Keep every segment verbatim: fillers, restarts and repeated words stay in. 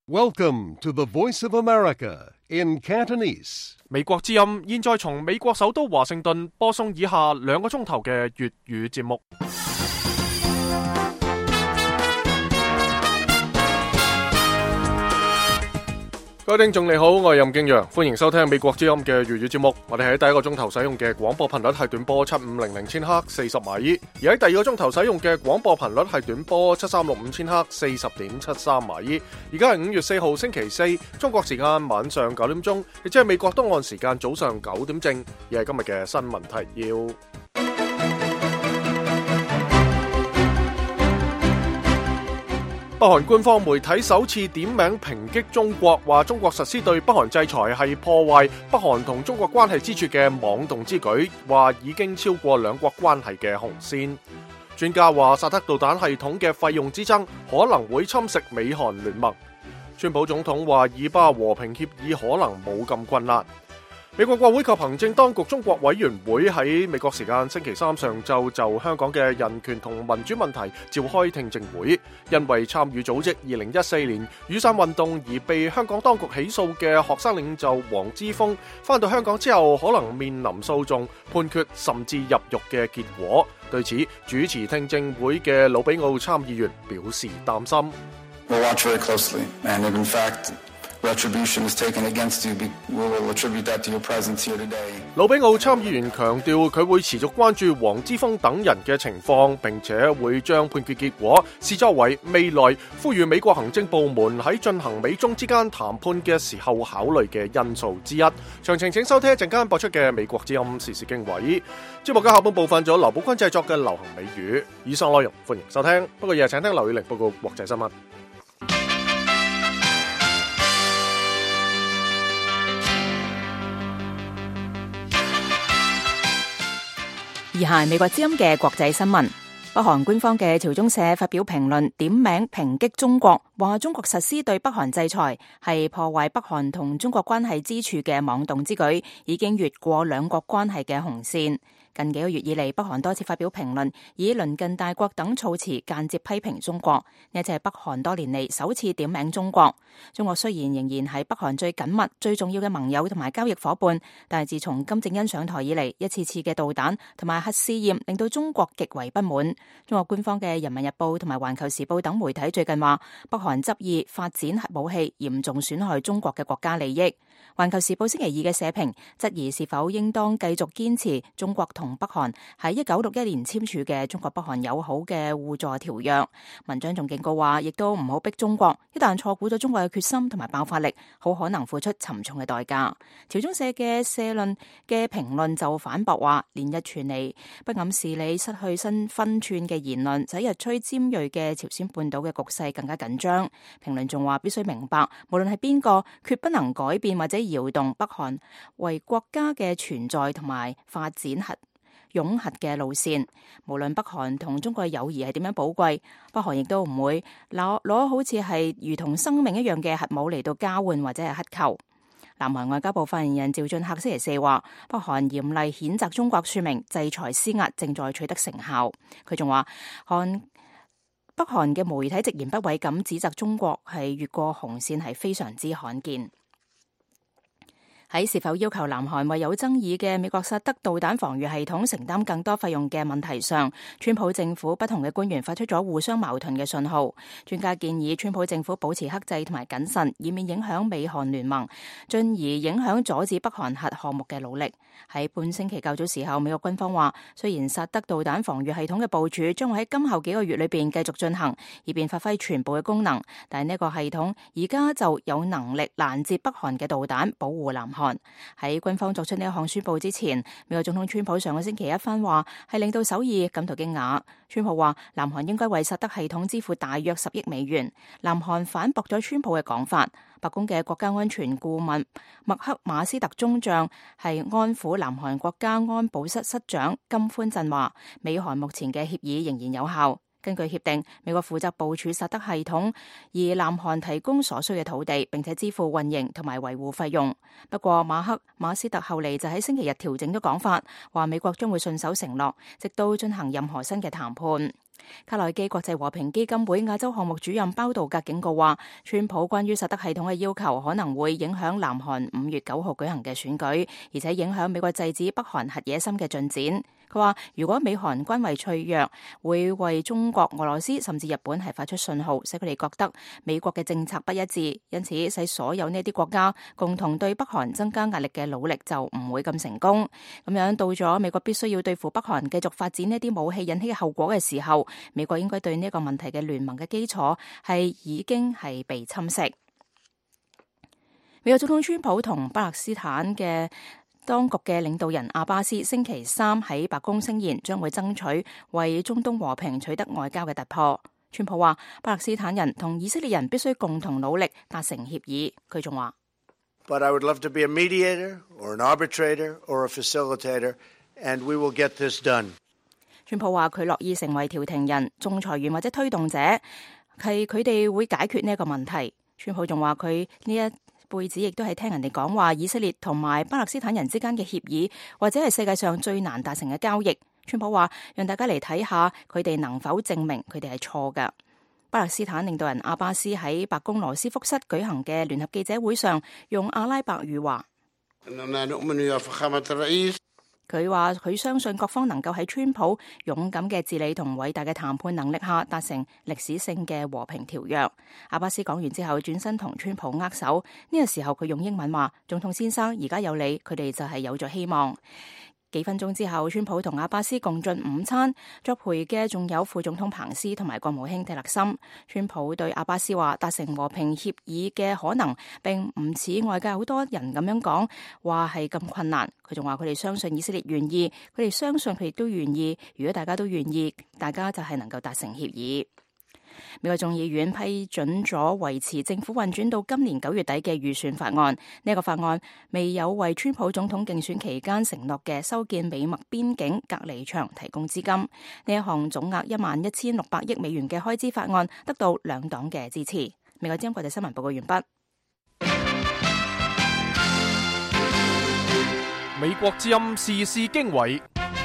Welcome to the Voice of America in Cantonese. 美國之音現在從美國首都華盛頓播送以下兩個鐘頭嘅粵語節目。各位聽眾你好，我係任敬陽，歡迎收聽美國之音嘅粵語節目。我哋喺第一個鐘頭使用嘅廣播頻率係短波七五零零千赫四十米，而喺第二個鐘頭使用嘅廣播頻率係短波七三六五千赫四十點七三米。而家係五月四號星期四，中國時間晚上九點鐘，亦即係美國東岸時間早上九點正。而係今日嘅新聞提要。北韓官方媒體首次點名抨擊中國，話中國實施對北韓制裁係破壞北韓同中國關係之處嘅妄動之舉，話已經超過兩國關係嘅紅線。專家話薩德導彈系統嘅費用之爭可能會侵蝕美韓聯盟。川普總統話以巴和平協議可能冇咁困難。美國國會及行政當局中國委員會喺美國時間星期三上晝就香港嘅人權同民主問題召開聽證會，因為參與組織二零一四年雨傘運動而被香港當局起訴嘅學生領袖黃之鋒，返到香港之後可能面臨訴訟、判決甚至入獄嘅結果。對此，主持聽證會嘅魯比奧參議員表示擔心。 We'll watch very closely, and if in fact retribution is taken against you, we will attribute that to your presence here today. 魯比奧參議員強調，佢會持續關注黃之鋒等人嘅情況，並且會將判決結果視作為未來呼籲美國行政部門喺進行美中之間談判嘅時候考慮嘅因素之一。詳情請收聽一陣間播出嘅美國之音時事經緯。節目嘅下半部分咗劉寶坤製作嘅流行美語，以上內容歡迎收聽。不過日日請聽劉宇玲報告國際新聞。 以下係美國之音嘅國際新聞。北韓官方嘅朝中社發表評論，點名抨擊中國，話中國實施對北韓制裁係破壞北韓同中國關係之處嘅妄動之舉，已經越過兩國關係嘅紅線。近幾個月以嚟，北韓多次發表評論，以鄰近大國等措辭間接批評中國。呢次係北韓多年嚟首次點名中國。中國雖然仍然係北韓最緊密、最重要嘅盟友同埋交易夥伴，但係自從金正恩上台以嚟，一次次嘅導彈同埋核試驗令到中國極為不滿。中國官方嘅《人民日報》同埋《環球時報》等媒體最近話，北韓執意發展核武器，嚴重損害中國嘅國家利益。《環球時報》星期二嘅社評質疑是否應當繼續堅持中國同北韓喺一九六一年簽署嘅中國北韓友好嘅互助條約。文章仲警告話，亦都唔好逼中國，一旦錯估咗中國嘅決心同埋爆發力，好可能付出沉重嘅代價。朝中社嘅社論嘅評論就反駁話，連日傳嚟不諳事理、失去新分寸嘅言論，使日趨尖銳嘅朝鮮半島嘅局勢更加緊張。評論仲話，必須明白，無論係邊個，決不能改變或者搖動北韓為國家嘅存在同埋發展核擁核嘅路線。無論北韓同中國嘅友誼係點樣寶貴，北韓亦都唔會攞攞好似係如同生命一樣嘅核武嚟到交換或者係乞求。南韓外交部發言人趙俊赫星期四話，北韓嚴厲譴責中國，說明制裁施壓正在取得成效。佢仲話，韓北韓嘅媒體直言不諱咁指責中國係越過紅線，係非常之罕見。喺是否要求南韓為有爭議嘅美國薩德導彈防禦系統承擔更多費用嘅問題上，川普政府不同嘅官員發出咗互相矛盾嘅信號。專家建議川普政府保持克制同埋謹慎，以免影響美韓聯盟，進而影響阻止北韓核項目嘅努力。喺半星期較早時候，美國軍方話，雖然薩德導彈防禦系統嘅部署將會喺今後幾個月裏邊繼續進行，以便發揮全部嘅功能，但係呢個系統而家就有能力攔截北韓嘅導彈，保護南韓。喺軍方作出呢一項宣布之前，美國總統川普上個星期一番話係令到首爾感到驚訝。川普話南韓應該為薩德系統支付大約十億美元。南韓反駁咗川普嘅講法。白宮嘅國家安全顧問麥克馬斯特中將係安撫南韓國家安保室室長金寬鎮話，美韓目前嘅協議仍然有效。根據協定，美國負責部署薩德系統，而南韓提供所需嘅土地，並且支付運營同埋維護費用。不過馬克馬斯特後嚟就喺星期日調整咗講法，話美國將會信守承諾，直到進行任何新嘅談判。 卡內基國際和平基金會亞洲項目主任包道格警告話，川普關於薩德系統嘅要求可能會影響南韓五月九號舉行嘅選舉，而且影響美國制止北韓核野心嘅進展。佢話如果美韓關係脆弱，會為中國、俄羅斯甚至日本係發出信號，使佢哋覺得美國嘅政策不一致，因此使所有呢啲國家共同對北韓增加壓力嘅努力就唔會咁成功。咁樣到咗美國必須要對付北韓繼續發展呢啲武器引起嘅後果嘅時候，美國應該對呢個問題嘅聯盟嘅基礎係已經係被侵蝕。美國總統川普同巴勒斯坦嘅當局嘅領導人阿巴斯星期三喺白宮聲言，將會爭取為中東和平取得外交嘅突破。川普話，巴勒斯坦人同以色列人必須共同努力達成協議。佢仲話 But I would love to be a mediator or an arbitrator or a facilitator, and we will get this done. 川普話佢樂意成為調停人、仲裁員或者推動者，係佢哋會解決呢一個問題。川普仲話佢呢一輩子亦都係聽人哋講話，以色列同埋巴勒斯坦人之間嘅協議，或者係世界上最難達成嘅交易。川普話讓大家嚟睇下佢哋能否證明佢哋係錯㗎。巴勒斯坦領導人阿巴斯喺白宮羅斯福室舉行嘅聯合記者會上，用阿拉伯語話。佢話佢相信各方能夠喺川普勇敢嘅治理同偉大嘅談判能力下達成歷史性嘅和平條約。阿巴斯講完之後轉身同川普握手，呢個時候佢用英文話：總統先生，而家有你，佢哋就係有咗希望。幾分鐘之後，川普同阿巴斯共進午餐，作陪嘅仲有副總統彭斯同埋國務卿蒂勒森。川普對阿巴斯話：達成和平協議嘅可能並唔似外界好多人咁樣講話係咁困難。佢仲話佢哋相信以色列願意，佢哋相信佢哋都願意。如果大家都願意，大家就係能夠達成協議。美國眾議院批准咗維持政府運轉到今年九月底嘅預算法案。呢、這個法案未有為川普總統競選期間承諾嘅修建美墨邊境隔離牆提供資金。呢一項總額一萬一千六百億美元嘅開支法案得到兩黨嘅支持。美國之音國際新聞報告完畢。 美國之音時事經緯。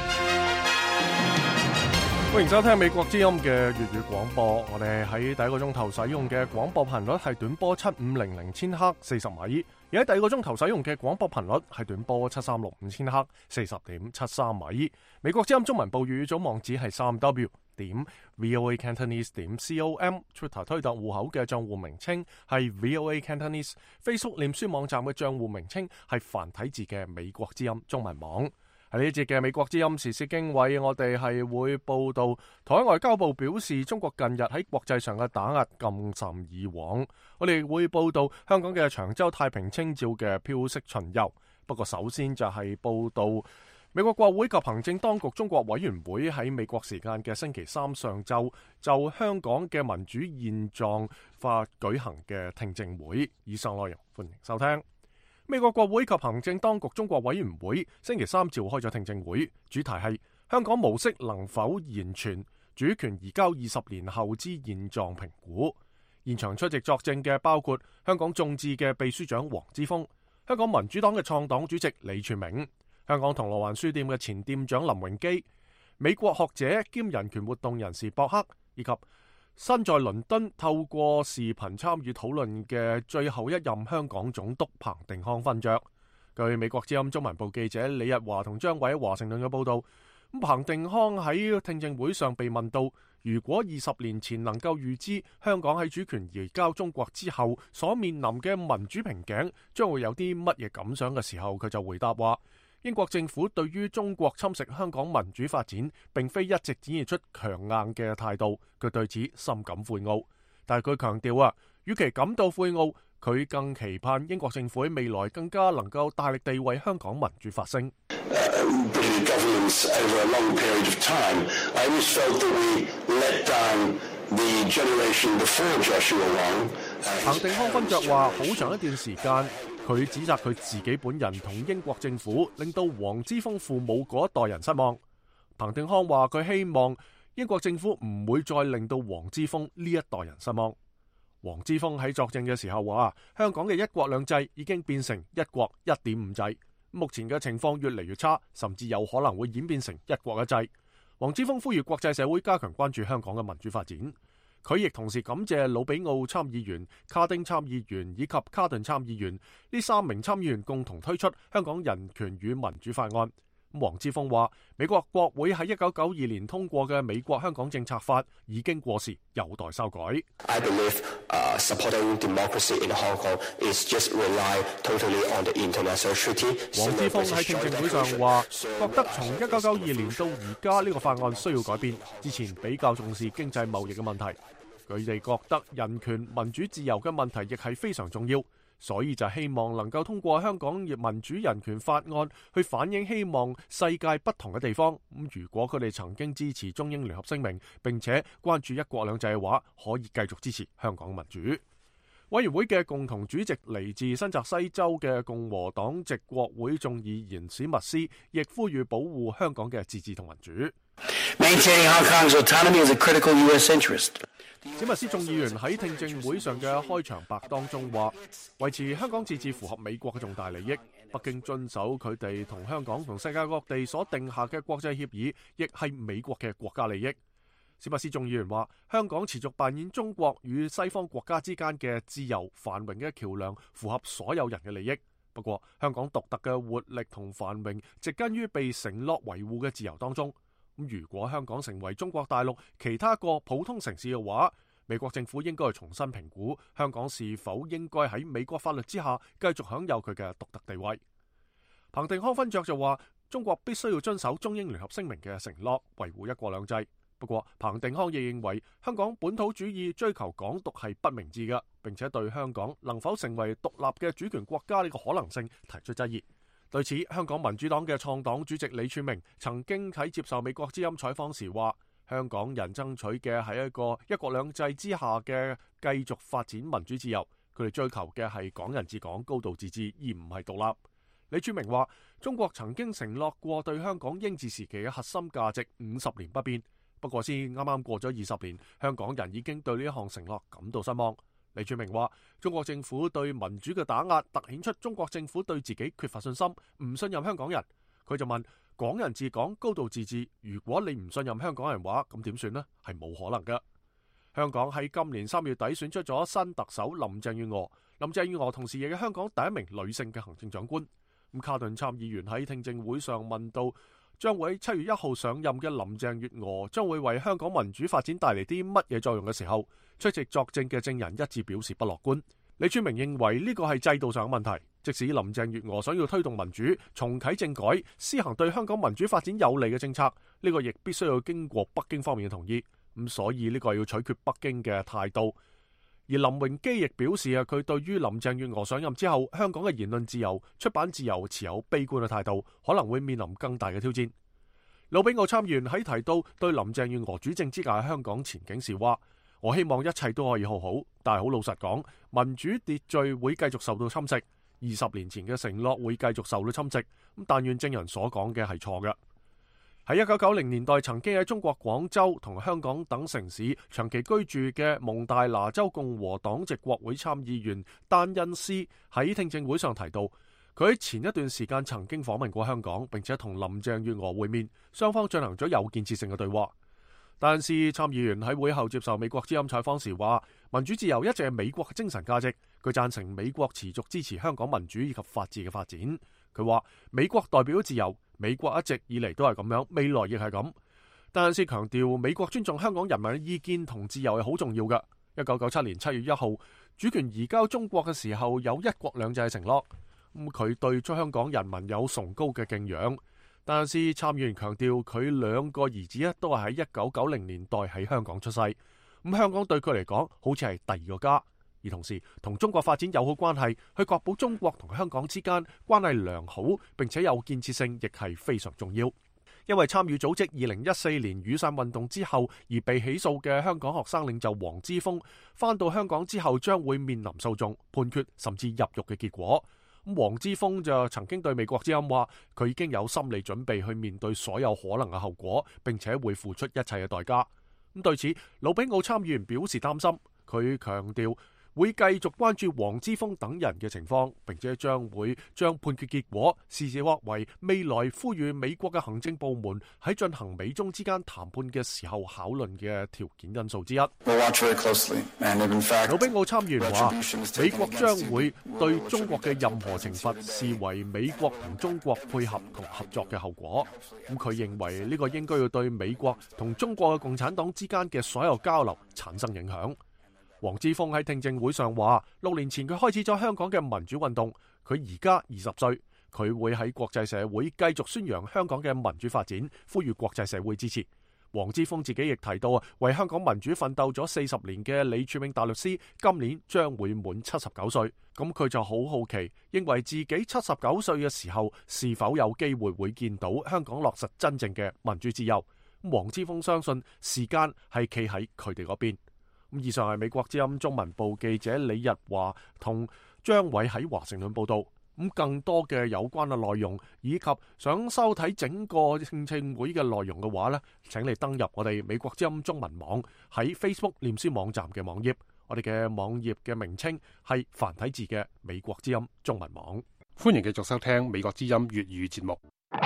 歡迎收聽美國之音嘅粵語廣播。我哋喺第一個鐘頭使用嘅廣播頻率係短波七五零零千赫四十米，而喺第二個鐘頭使用嘅廣播頻率係短波七三六五千赫四十點七三米。美國之音中文部粵語組網址係三 w 點 voacantonese 點 com，Twitter 推特戶口嘅賬戶名稱係 voacantonese，Facebook 臉書網站嘅賬戶名稱係繁體字嘅美國之音中文網。喺呢一節嘅美國之音時事經緯，我哋係會報道台灣外交部表示，中國近日喺國際上嘅打壓更甚以往。我哋會報道香港嘅長洲太平清醮嘅飄色巡遊。不過首先就係報道美國國會及行政當局中國委員會喺美國時間嘅星期三上晝就香港嘅民主現狀法舉行嘅聽證會。以上內容歡迎收聽。美國國會及行政當局中國委員會星期三召開咗聽證會，主題係香港模式能否延存，主權移交二十年後之現狀評估。現場出席作證嘅包括香港眾志嘅秘書長黃之鋒、香港民主黨嘅創黨主席李柱銘、香港銅鑼灣書店嘅前店長林榮基、美國學者兼人權活動人士博克，以及身在倫敦透過視頻參與討論嘅最後一任香港總督彭定康勳爵。據美國之音中文部記者李日華同張偉喺華盛頓嘅報道，咁彭定康喺聽證會上被問到，如果二十年前能夠預知香港喺主權移交中國之後所面臨嘅民主瓶頸將會有啲乜嘢感想嘅時候，佢就回答話，英國政府對於中國侵蝕香港民主發展並非一直展現出強硬嘅態度，佢對此深感悔懊。但係佢強調啊，與其感到悔懊，佢更期盼英國政府喺未來更加能夠大力地為香港民主發聲。彭定康勳爵話，好長一段時間，佢指責佢自己本人同英國政府令到黃之鋒父母嗰一代人失望。彭定康話佢希望英國政府唔會再令到黃之鋒呢一代人失望。黃之鋒喺作證嘅時候話，香港嘅一國兩制已經變成一國一點五制，目前嘅情況越嚟越差，甚至有可能會演變成一國一制。 黃之鋒呼籲國際社會加強關注香港嘅民主發展。佢亦同時感謝魯比奧參議員、卡丁參議員以及卡頓參議員呢三名參議員共同推出香港人權與民主法案。黃之鋒話：美國國會喺一九九二年通過嘅《美國香港政策法》已經過時，有待修改。 I believe, uh, supporting democracy in Hong Kong is just rely totally on the international treaty. 黃之鋒喺聽證會上話，覺得從一九九二年到而家呢個法案需要改變。之前比較重視經濟貿易嘅問題，佢哋覺得人權、民主、自由嘅問題亦係非常重要。所以就希望能夠通過香港民主人權法案去反映希望世界不同嘅地方。咁如果佢哋曾經支持中英聯合聲明並且關注一國兩制嘅話，可以繼續支持香港民主。委員會嘅共同主席嚟自新澤西州嘅共和黨籍國會眾議員史密斯，亦呼籲保護香港嘅自治同民主。 Maintaining Hong Kong's autonomy is a critical U S interest. 史密斯眾議員喺聽證會上嘅開場白當中話，維持香港自治符合美國嘅重大利益，北京遵守佢哋同香港同世界各地所定下嘅國際協議，亦係美國嘅國家利益。史密斯眾議員話，香港持續扮演中國與西方國家之間嘅自由繁榮嘅橋樑，符合所有人嘅利益。不過，香港獨特嘅活力同繁榮，植根於被承諾維護嘅自由當中。咁如果香港成為中國大陸其他個普通城市嘅話，美國政府應該重新評估香港是否應該喺美國法律之下繼續享有佢嘅獨特地位。彭定康勳爵就話，中國必須要遵守中英聯合聲明嘅承諾，維護一國兩制。不過，彭定康亦認為香港本土主義追求港獨係不明智嘅，並且對香港能否成為獨立嘅主權國家呢個可能性提出質疑。對此，香港民主黨嘅創黨主席李柱銘曾經喺接受美國之音採訪時話，香港人爭取嘅係一個一國兩制之下嘅繼續發展民主自由，佢哋追求嘅係港人治港、高度自治，而唔係獨立。李柱銘話，中國曾經承諾過對香港英治時期嘅核心價值五十年不變，不過先啱啱過咗二十年，香港人已經對呢一項承諾感到失望。李柱銘話，中國政府對民主嘅打壓，凸顯出中國政府對自己缺乏信心，唔信任香港人。佢就問，港人治港、高度自治，如果你唔信任香港人話，咁點算呢？係冇可能㗎。香港喺今年三月底選出咗新特首林鄭月娥，林鄭月娥同時亦係香港第一名女性嘅行政長官。咁卡頓參議員喺聽證會上問到，將會喺七月一號上任嘅林鄭月娥將會為香港民主發展帶嚟啲乜嘢作用嘅時候，出席作證嘅證人一致表示不樂觀。李柱銘認為呢個係制度上嘅問題，即使林鄭月娥想要推動民主、重啟政改、施行對香港民主發展有利嘅政策，呢個亦必須要經過北京方面嘅同意。咁所以呢個要取決北京嘅態度。而林榮基亦表示啊，佢對於林鄭月娥上任之後香港嘅言論自由、出版自由持有悲觀嘅態度，可能會面臨更大嘅挑戰。魯比奧參議員喺提到對林鄭月娥主政之下香港前景時話，我希望一切都可以好好，但係好老實講，民主秩序會繼續受到侵蝕，二十年前嘅承諾會繼續受到侵蝕。咁但願證人所講嘅係錯嘅。喺一九九零年代曾經喺中國廣州同香港等城市長期居住嘅蒙大拿州共和黨籍國會參議員丹恩斯喺聽證會上提到，佢喺前一段時間曾經訪問過香港，並且同林鄭月娥會面，雙方進行咗有建設性嘅對話。丹恩斯參議員喺會後接受美國之音採訪時話，民主自由一直係美國嘅精神價值，佢贊成美國持續支持香港民主以及法治嘅發展。佢話美國代表自由，美國一直以嚟都係咁樣，未來亦係咁。丹恩斯強調美國尊重香港人民嘅意見同自由係好重要嘅。一九九七年七月一號主權移交中國嘅時候，有一國兩制嘅承諾。咁佢對出香港人民有崇高嘅敬仰。丹恩斯參議員強調佢兩個兒子咧都係喺一九九零年代喺香港出世。咁香港對佢嚟講好似係第二個家。而同時同中國發展友好關係，去確保中國同香港之間關係良好並且有建設性，亦係非常重要。因為參與組織二零一四年雨傘運動之後而被起訴嘅香港學生領袖黃之鋒，返到香港之後將會面臨訴訟、判決甚至入獄嘅結果。咁黃之鋒就曾經對美國之音話，佢已經有心理準備去面對所有可能嘅後果，並且會付出一切嘅代價。咁對此，魯比奧參議員表示擔心，佢強調會繼續關注黃之鋒等人嘅情況，並且將會將判決結果視作為未來呼籲美國嘅行政部門喺進行美中之間談判嘅時候考慮嘅條件因素之一。魯比奧參議員話，美國將會對中國嘅任何懲罰視為美國同中國配合同合作嘅後果。咁佢認為呢個應該要對美國同中國嘅共產黨之間嘅所有交流產生影響。黃之鋒喺聽證會上話，六年前佢開始咗香港嘅民主運動，佢而家二十歲，佢會喺國際社會繼續宣揚香港嘅民主發展，呼籲國際社會支持。黃之鋒自己亦提到啊，為香港民主奮鬥咗四十年嘅李柱銘大律師今年將會滿七十九歲，咁佢就好好奇，認為自己七十九歲嘅時候是否有機會會見到香港落實真正嘅民主自由。黃之鋒相信時間係企喺佢哋嗰邊。以上係美國之音中文部記者李日華同張偉喺華盛頓報道。咁更多嘅有關嘅內容，以及想收睇整個聽證會嘅內容嘅話呢，請你登入我哋美國之音中文網喺 Facebook 臉書網站嘅網頁。我哋嘅網頁嘅名稱係繁體字嘅美國之音中文網。 歡迎繼續收聽美國之音粵語節目。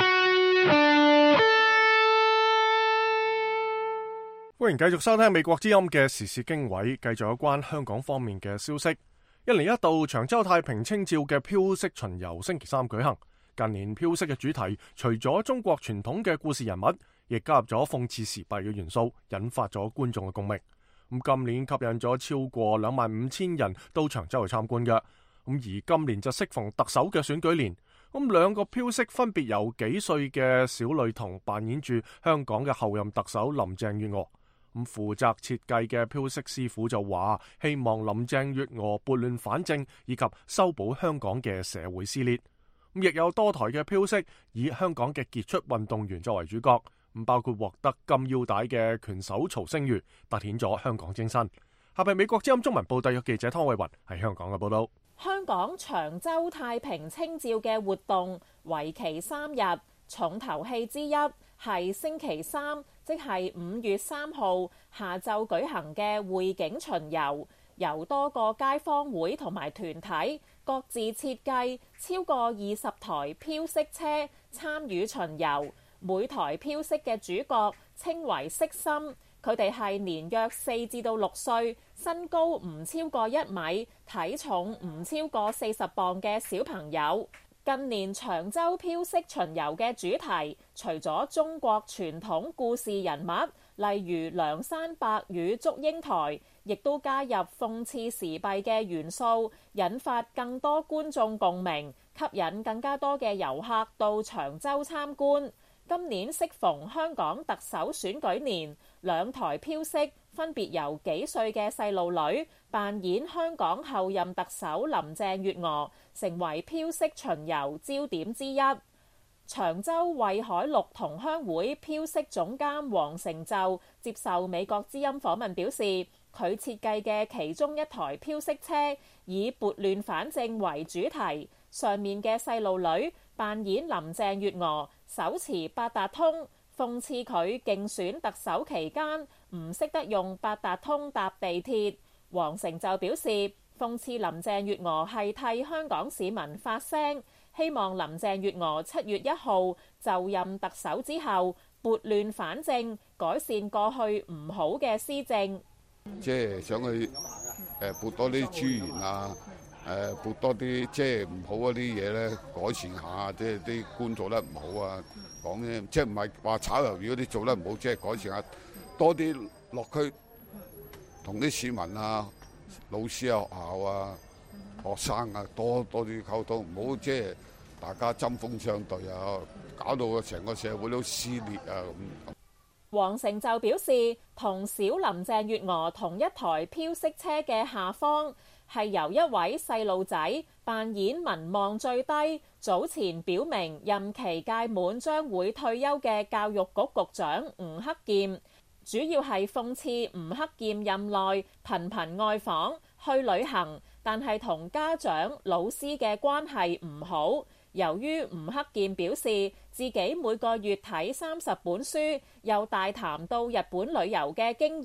歡迎繼續收聽美國之音嘅時事經緯，繼續有關香港方面嘅消息。一年一度長洲太平清醮嘅飄色巡遊星期三舉行。近年飄色嘅主題除咗中國傳統嘅故事人物，亦加入咗諷刺時弊嘅元素，引發咗觀眾嘅共鳴。咁今年吸引咗超過兩萬五千人到長洲去參觀嘅。咁而今年就適逢特首嘅選舉年，咁兩個飄色分別由幾歲嘅小女童扮演住香港嘅後任特首林鄭月娥。咁負責設計嘅飄色師傅就話，希望林鄭月娥撥亂反正，以及修補香港嘅社會撕裂。咁亦有多台嘅飄色以香港嘅傑出運動員作為主角，咁包括獲得金腰帶嘅拳手曹星如，凸顯咗香港精神。下邊美國之音中文部特約記者湯慧雲喺香港嘅報道。 香港長洲太平清醮嘅活動為期三日，重頭戲之一係星期三，即係五月三號下晝舉行嘅匯景巡遊，由多個街坊會同埋團體各自設計超過二十台飄色車參與巡遊。每台飄色嘅主角稱為色心，佢哋係年約四至到六歲，身高唔超過一米，體重唔超過四十磅嘅小朋友。近年長洲飄色巡遊嘅主題，除咗中國傳統故事人物，例如梁山伯與祝英台，亦都加入諷刺時弊嘅元素，引發更多觀眾共鳴，吸引更加多嘅遊客到長洲參觀。今年適逢香港特首選舉年，兩台飄色分別由幾歲嘅細路女扮演香港後任特首林鄭月娥，成為飄色巡遊焦點之一。長洲惠海綠同鄉會飄色總監黃成就接受美國之音訪問表示，佢設計嘅其中一台飄色車以撥亂反正為主題，上面嘅細路女扮演林鄭月娥，手持八達通，諷刺佢競選特首期間唔識得用八達通搭地鐵。黃成就表示，諷刺林鄭月娥係替香港市民發聲，希望林鄭月娥七月一號就任特首之後撥亂反正，改善過去唔好嘅施政。 即係想去誒撥多啲資源啊，誒撥多啲即係唔好嗰啲嘢咧，改善下，即係啲官做得唔好啊，講啫，即係唔係話炒魷魚嗰啲做得唔好，即係改善下，多啲落區同啲市民啊、老師啊、學校啊、學生啊多多啲溝通，唔好即係大家針鋒相對啊，搞到個成個社會都撕裂啊咁。 黃成就表示，同小林鄭月娥同一台飄色車嘅下方係由一位細路仔扮演民望最低、早前表明任期屆滿將會退休嘅教育局局長吳克儉，主要係諷刺吳克儉任內頻頻外訪去旅行，但係同家長老師嘅關係唔好。由於吳克儉表示自己每個月睇三十本書，又大談到日本旅遊嘅經驗，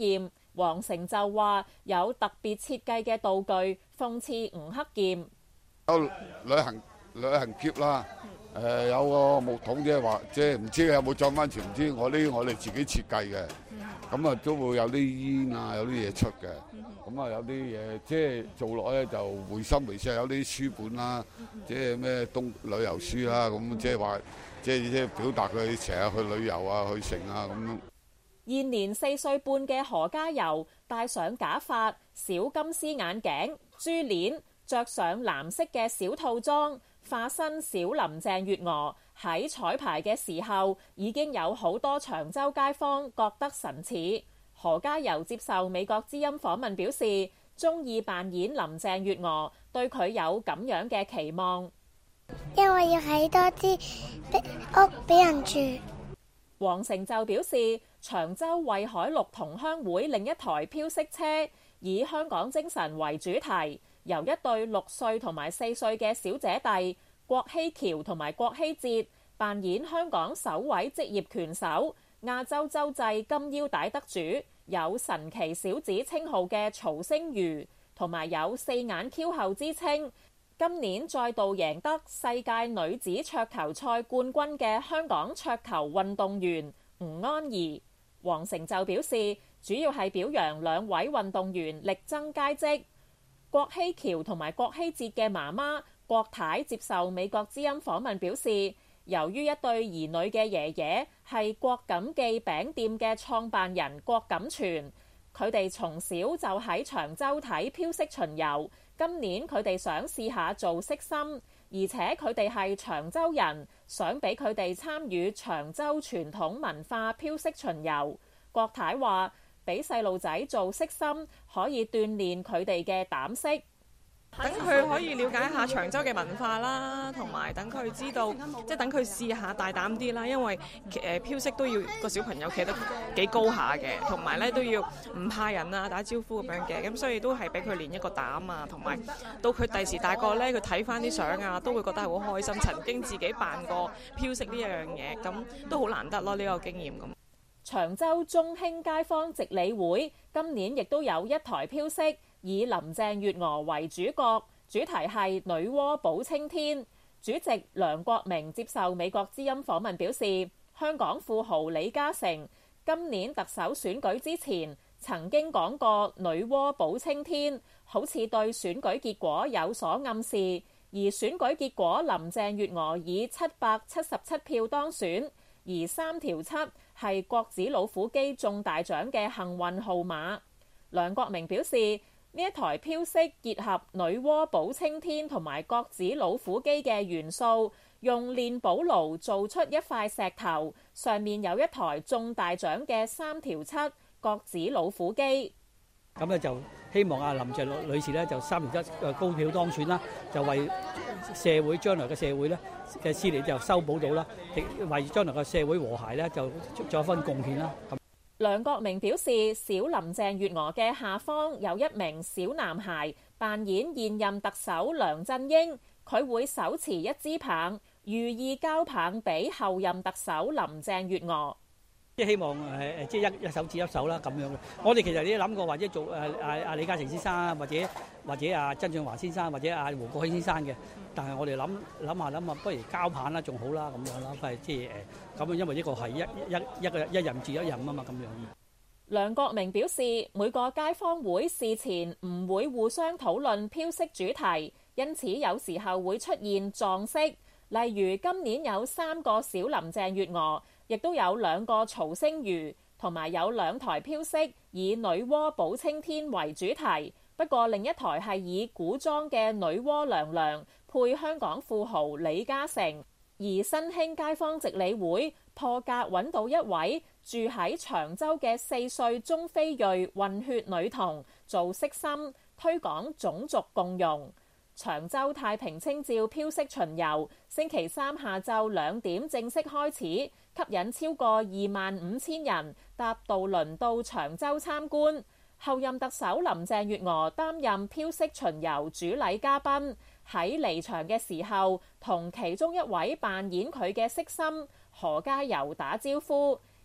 黃成就話有特別設計嘅道具諷刺吳克儉。 有旅行旅行喼啦，誒、呃、有個木桶，即係話即係唔知有冇裝翻船，唔知我呢我哋自己設計嘅，咁啊都會有啲煙啊，有啲嘢出嘅，咁啊有啲嘢即係做落咧就會心微笑，有啲書本啦，即係咩東旅遊書啦，咁即係話即係即係表達佢成日去旅遊啊，去城啊咁。 現年四歲半嘅何家柔戴上假髮、小金絲眼鏡、珠鏈，着上藍色嘅小套裝，化身小林鄭月娥。喺彩排嘅時候，已經有好多長洲街坊覺得神似。何家柔接受美國之音訪問表示，中意扮演林鄭月娥，對佢有咁樣嘅期望。 因為要起多啲屋俾人住。 黃成就表示，長洲惠海綠同鄉會另一台飄色車以香港精神為主題，由一對六歲同埋四歲嘅小姐弟郭希喬同埋郭希哲扮演香港首位職業拳手、亞洲洲際金腰帶得主、有神奇小子稱號嘅曹星如，同埋有四眼 Q 后之稱，今年再度贏得世界女子桌球賽冠軍嘅香港桌球運動員吳安儀。黃成就表示，主要係表揚兩位運動員力爭佳績。郭希喬同埋郭希哲嘅媽媽郭太接受美國之音訪問表示，由於一對兒女嘅爺爺係郭錦記餅店嘅創辦人郭錦全，佢哋從小就喺長洲睇飄色巡遊。今年佢哋想試下做色心，而且佢哋係長洲人，想俾佢哋參與長洲傳統文化飄色巡遊。郭太話，俾細路仔做色心可以鍛鍊佢哋嘅膽識， 等佢可以了解下長洲嘅文化啦，同埋等佢知道，即係等佢試下大膽啲啦。因為誒飄色都要個小朋友企得幾高下嘅，同埋咧都要唔怕人啊，打招呼咁樣嘅。咁所以都係俾佢練一個膽啊，同埋到佢第時大個咧，佢睇翻啲相啊，都會覺得係好開心。曾經自己扮過飄色呢一樣嘢，咁都好難得咯，呢個經驗咁。 長洲中興街坊直理會今年亦都有一台飄色，以林鄭月娥為主角，主題係女媧補青天。主席梁國明接受美國之音訪問表示，香港富豪李嘉誠今年特首選舉之前曾經講過女媧補青天，好似對選舉結果有所暗示。而選舉結果林鄭月娥以七百七十七票當選，而三條七係國子老虎機中大獎嘅幸運號碼。梁國明表示，呢一台飄色結合女媧補青天同埋國子老虎機嘅元素，用煉寶爐做出一塊石頭，上面有一台中大獎嘅三條七國子老虎機。 咁咧就希望阿林鄭女士咧就三條七誒高票當選啦，就為社會將來嘅社會咧嘅撕裂就修補到啦，亦為將來嘅社會和諧咧就作一分貢獻啦。 梁國明表示，小林鄭月娥嘅下方有一名小男孩扮演現任特首梁振英，佢會手持一支棒，寓意交棒俾後任特首林鄭月娥。 即係希望誒誒，即係一一手接一手啦咁樣嘅。我哋其實你都諗過，或者做誒阿阿李嘉誠先生，或者或者阿曾俊華先生，或者阿胡國興先生嘅。但係我哋諗諗下諗下，不如交棒啦，仲好啦咁樣啦。係即係誒咁樣，因為呢個係一一一個一任接一任啊嘛咁樣。 梁國明表示，每個街坊會事前唔會互相討論飄色主題，因此有時候會出現撞色。例如今年有三個小林鄭月娥，亦都有兩個曹星如，同埋有兩台飄色以女媧補青天為主題。不過另一台係以古裝嘅女媧娘娘配香港富豪李嘉誠。而新興街坊直理會破格揾到一位住喺長洲嘅四歲中非裔混血女童做色心，推廣種族共融。長洲太平清醮飄色巡遊星期三下晝兩點正式開始，吸引超過二萬五千人搭渡輪到長洲參觀。後任特首林鄭月娥擔任飄色巡遊主禮嘉賓，喺離場嘅時候同其中一位扮演佢嘅色心何家柔打招呼。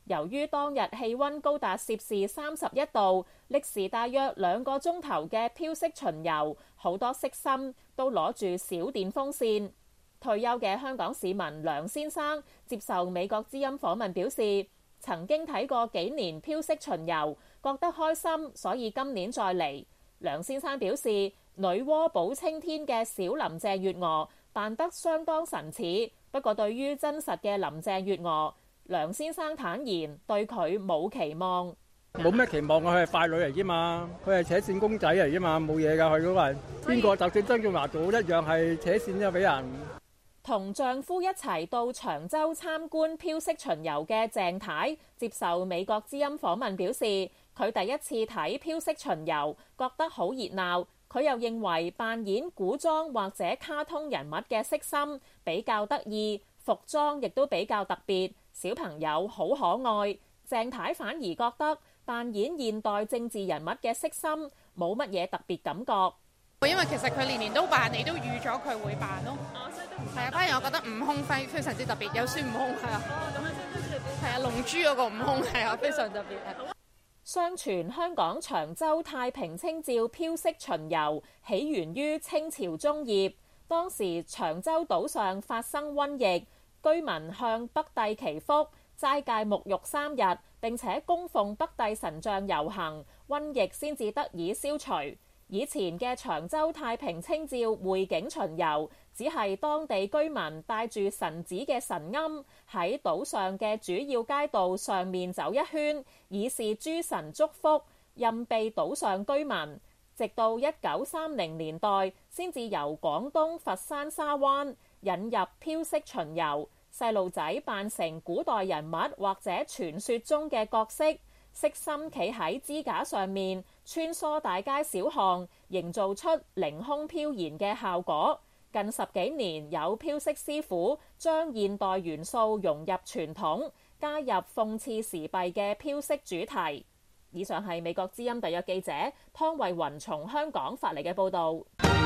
由於當日氣溫高達攝氏三十一度，歷時大約兩個鐘頭嘅飄色巡遊，好多色心都攞住小電風扇。退休嘅香港市民梁先生接受美國之音訪問表示，曾經睇過幾年飄色巡遊，覺得開心，所以今年再嚟。梁先生表示，女媧補青天嘅小林鄭月娥扮得相當神似，不過對於真實嘅林鄭月娥，梁先生坦言對佢冇期望。 冇咩期望啊！佢係快女嚟啫嘛，佢係扯線公仔嚟啫嘛，冇嘢㗎。佢嗰個係邊個？就算曾俊華做一樣係扯線啫，俾人。 同丈夫一齊到長洲參觀飄色巡遊嘅鄭太接受美國之音訪問表示，佢第一次睇飄色巡遊，覺得好熱鬧。佢又認為扮演古裝或者卡通人物嘅色心比較得意，服裝亦都比較特別，小朋友好可愛。鄭太反而覺得扮演現代政治人物嘅色心冇乜嘢特別感覺。 因為其實佢年年都扮，你都預咗佢會扮咯。係啊，反而我覺得悟空非非常之特別，有孫悟空係啊。係啊，龍珠嗰個悟空係啊，非常特別。 相傳香港長洲太平清醮飄色巡遊起源於清朝中葉，當時長洲島上發生瘟疫，居民向北帝祈福，齋戒沐浴三日，並且供奉北帝神像遊行，瘟疫先至得以消除。以前嘅長洲太平清醮會景巡遊，只係當地居民帶住神紙嘅神龕喺島上嘅主要街道上面走一圈，以示諸神祝福，蔭庇島上居民。直到一九三零年代，先至由廣東佛山沙灣引入飄色巡遊，細路仔扮成古代人物或者傳說中嘅角色，色心企喺支架上面穿梭大街小巷，營造出凌空飄然嘅效果。近十幾年有飄色師傅將現代元素融入傳統，加入諷刺時弊嘅飄色主題。以上係美國之音特約記者湯慧雲從香港發嚟嘅報導。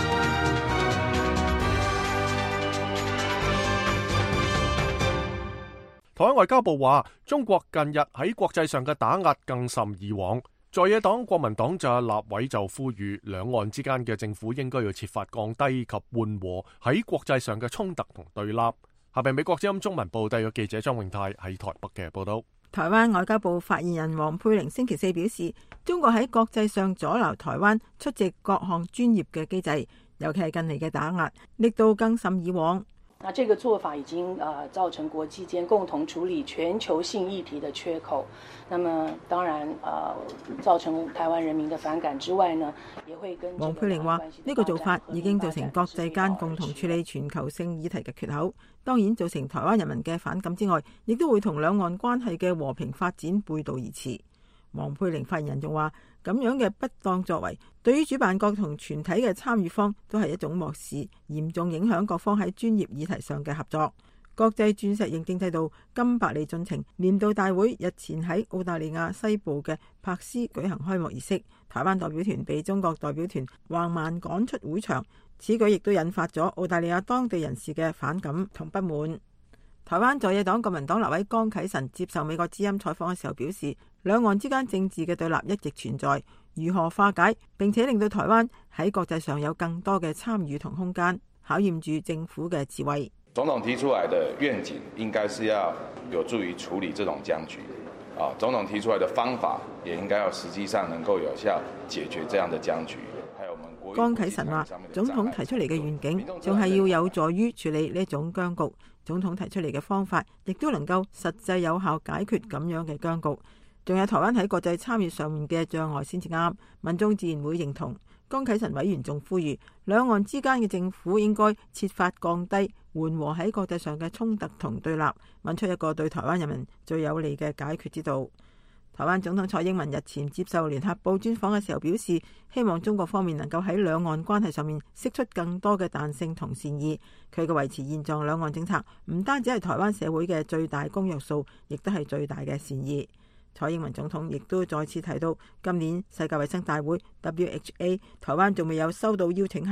台灣外交部話，中國近日喺國際上嘅打壓更甚以往。在野黨國民黨就立委就呼籲兩岸之間嘅政府應該要設法降低及緩和喺國際上嘅衝突同對立。下邊美國之音中文部特約記者張永泰喺台北嘅報道。 台灣外交部發言人黃佩玲星期四表示，中國喺國際上阻撓台灣出席各項專業嘅機制，尤其係近嚟嘅打壓力度更甚以往。 那這個做法已經啊造成國際間共同處理全球性議題的缺口。那麼當然啊造成台灣人民的反感之外呢，也會跟黃佩玲話呢個做法已經造成國際間共同處理全球性議題嘅缺口。當然造成台灣人民嘅反感之外，亦都會同兩岸關係嘅和平發展背道而馳。黃佩玲發言人仲話，咁樣嘅不當作為對於主辦國同全體嘅參與方都係一種漠視，嚴重影響各方喺專業議題上嘅合作。國際鑽石認證制度金百利進程年度大會日前喺澳大利亞西部嘅珀斯舉行開幕儀式，台灣代表團被中國代表團橫蠻趕出會場，此舉亦都引發咗澳大利亞當地人士嘅反感同不滿。台灣在野黨國民黨立委江啟臣接受美國之音採訪嘅時候表示，兩岸之間政治嘅對立一直存在，如何化解並且令到台灣喺國際上有更多嘅參與同空間，考驗住政府嘅智慧。 總統提出來的願景應該是要有助於處理這種僵局，啊，總統提出來的方法也應該要實際上能夠有效解決這樣的僵局。 江啟臣話，總統提出嚟嘅願景仲係要有助於處理呢種僵局，總統提出嚟嘅方法亦都能夠實際有效解決咁樣嘅僵局。仲有台灣喺國際參與上面嘅障礙先至啱，民眾自然會認同。江啟臣委員仲呼籲，兩岸之間嘅政府應該設法降低、緩和喺國際上嘅衝突同對立，揾出一個對台灣人民最有利嘅解決之道。台灣總統蔡英文日前接受聯合報專訪嘅時候表示，希望中國方面能夠喺兩岸關係上面釋出更多嘅彈性同善意。佢嘅維持現狀兩岸政策唔單止係台灣社會嘅最大公約數，亦都係最大嘅善意。蔡英文總統亦都再次提到，今年世界衛生大會 W H A 台灣仲未有收到邀請函，呢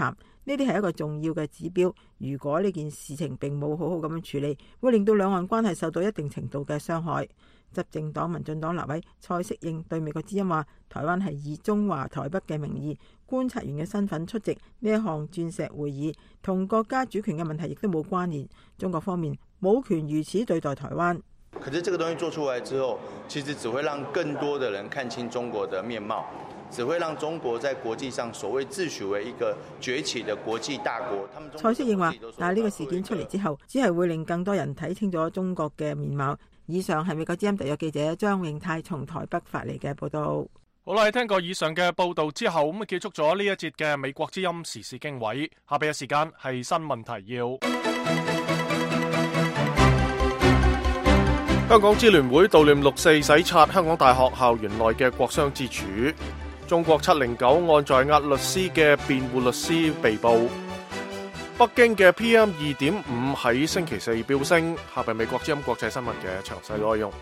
呢啲係一個重要嘅指標。如果呢件事情並冇好好咁樣處理，會令到兩岸關係受到一定程度嘅傷害。執政黨民進黨立委蔡適應對美國之音話，台灣係以中華台北嘅名義觀察員嘅身份出席呢一項鑽石會議，同國家主權嘅問題亦都冇關聯。中國方面冇權如此對待台灣。 可是這個東西做出來之後，其實只會讓更多的人看清中國的面貌，只會讓中國在國際上所謂自詡為一個崛起的國際大國。 蔡適應話，但係呢個事件出嚟之後，只係會令更多人睇清楚中國嘅面貌。以上係美國之音特約記者張永泰從台北發嚟嘅報道。 好啦，聽過以上嘅報道之後，咁啊結束咗呢一節嘅美國之音時事經緯。下邊嘅時間係新聞提要。香港支聯會悼念六四洗刷香港大學校園內嘅國殤之柱。中國七零九案在押律師嘅辯護律師被捕。北京嘅 P M 二點五喺星期四飆升。下邊美國之音國際新聞嘅詳細內容。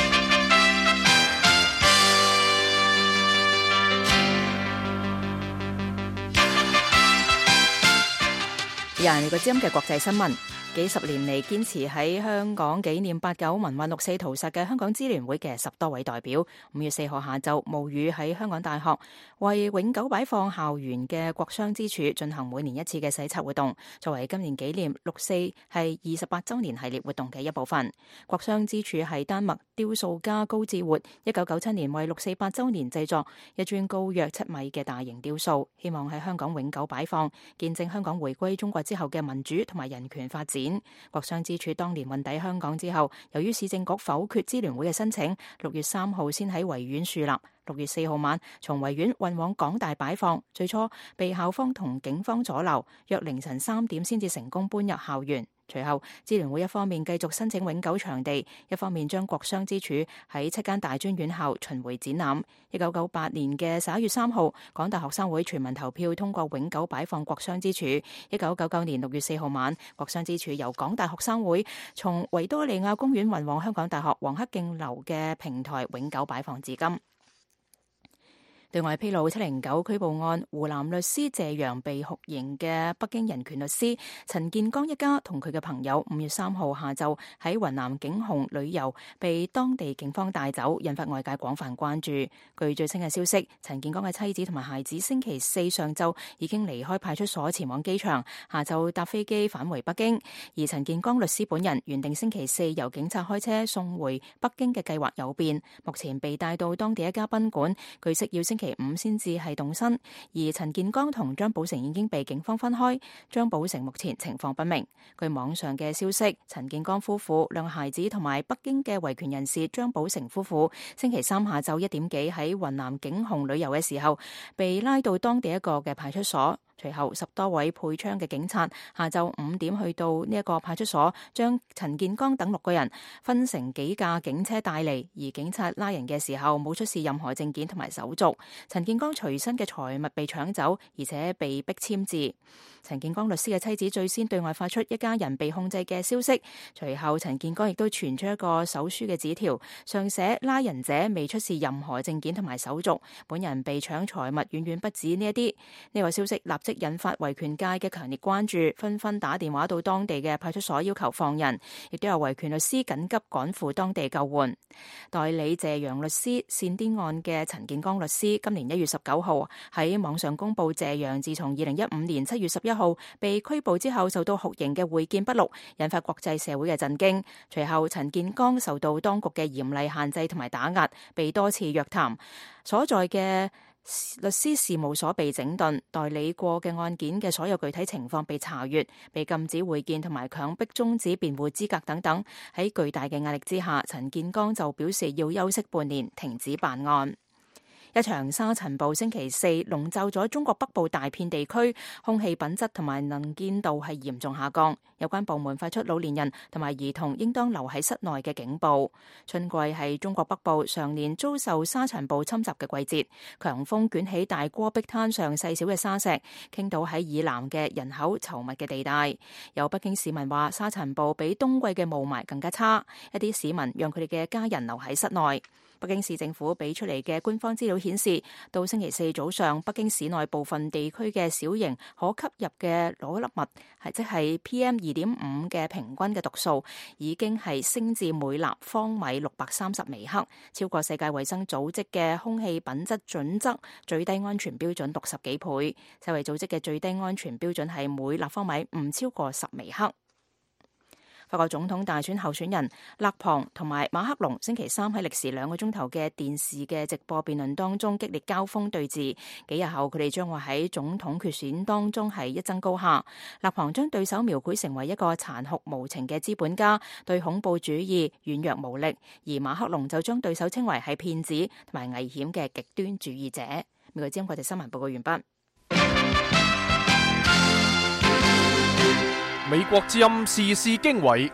有人美國之音嘅國際新聞。幾十年嚟堅持喺香港紀念八九民運六四屠殺嘅香港支聯會嘅十多位代表，五月四號下晝冒雨喺香港大學為永久擺放校園嘅國殤之柱進行每年一次嘅洗刷活動，作為今年紀念六四係二十八週年系列活動嘅一部分。國殤之柱係丹麥雕塑家高志活一九九七年為六四八週年製作一尊高約七米嘅大型雕塑，希望喺香港永久擺放，見證香港回歸中國之後嘅民主同埋人權發展。國殤之柱當年運抵香港之後，由於市政局否決支聯會嘅申請，六月三號先喺維園樹立，六月四號晚從維園運往港大擺放，最初被校方同警方阻撓，約凌晨三點先至成功搬入校園。隨後，支聯會一方面繼續申請永久場地，一方面將國殤之柱喺七間大專院校巡迴展覽。一九九八年嘅十一月三號，港大學生會全民投票通過永久擺放國殤之柱。一九九九年六月四號晚，國殤之柱由港大學生會從維多利亞公園運往香港大學黃克競樓嘅平台永久擺放至今。對外披露七零九拘捕案，湖南律師謝陽被酷刑嘅北京人權律師陳建剛一家同佢嘅朋友五月三號下晝喺雲南景洪旅遊被當地警方帶走，引發外界廣泛關注。據最新嘅消息，陳建剛嘅妻子同埋孩子星期四上晝已經離開派出所前往機場，下晝搭飛機返回北京。而陳建剛律師本人原定星期四由警察開車送回北京嘅計劃有變，目前被帶到當地一家賓館，據悉要星期期五先至係動身，而陳建剛同張寶成已經被警方分開，張寶成目前情況不明。據網上嘅消息，陳建剛夫婦、兩個孩子同埋北京嘅維權人士張寶成夫婦，星期三下晝一點幾喺雲南景洪旅遊嘅時候，被拉到當地一個嘅派出所。隨後十多位配槍嘅警察下晝五點去到呢一個派出所，將陳建剛等六個人分成幾架警車帶嚟，而警察拉人嘅時候冇出示任何證件同埋手續。陳建剛隨身嘅財物被搶走，而且被逼簽字。陳建剛律師嘅妻子最先對外發出一家人被控制嘅消息，隨後陳建剛亦都傳出一個手書嘅紙條，上寫拉人者未出示任何證件同埋手續，本人被搶財物遠遠不止呢一啲。呢個消息立即引發維權界嘅強烈關注，紛紛打電話到當地嘅派出所要求放人，亦都有維權律師緊急趕赴當地救援。代理謝陽律師煽顛案嘅陳建剛律師今年一月十九號喺網上公布謝陽自從二零一五年七月十一號被拘捕之後受到酷刑嘅會見筆錄，引發國際社會嘅震驚。隨後陳建剛受到當局嘅嚴厲限制同埋打壓，被多次約談，所在嘅律師事務所被整頓，代理過嘅案件嘅所有具體情況被查閱，被禁止會見同埋強迫終止辯護資格等等。喺巨大嘅壓力之下，陳建剛就表示要休息半年，停止辦案。一場沙塵暴星期四籠罩咗中國北部大片地區，空氣品質同埋能見度係嚴重下降。有關部門發出老年人同埋兒童應當留喺室內嘅警報。春季係中國北部常年遭受沙塵暴侵襲嘅季節，強風捲起大戈壁灘上細小嘅沙石，傾倒喺以南嘅人口稠密嘅地帶。有北京市民話，沙塵暴比冬季嘅霧霾更加差，一啲市民讓佢哋嘅家人留喺室內。 北京市政府俾出嚟嘅官方資料顯示，到星期四早上，北京市內部分地區嘅小型可吸入嘅顆粒物，係即係 P M 二點五嘅平均嘅讀數，已經係升至每立方米六百三十微克，超過世界衛生組織嘅空氣品質準則最低安全標準六十幾倍。世衛組織嘅最低安全標準係每立方米唔超過十微克。法國總統大選候選人勒龐同埋馬克龍星期三喺歷時兩個鐘頭嘅電視嘅直播辯論當中激烈交鋒對峙，幾日後佢哋將會喺總統決選當中係一爭高下。勒龐將對手描繪成為一個殘酷無情嘅資本家，對恐怖主義軟弱無力，而馬克龍就將對手稱為係騙子同埋危險嘅極端主義者。美國之音國際新聞報告完畢。 美國之音時事經緯。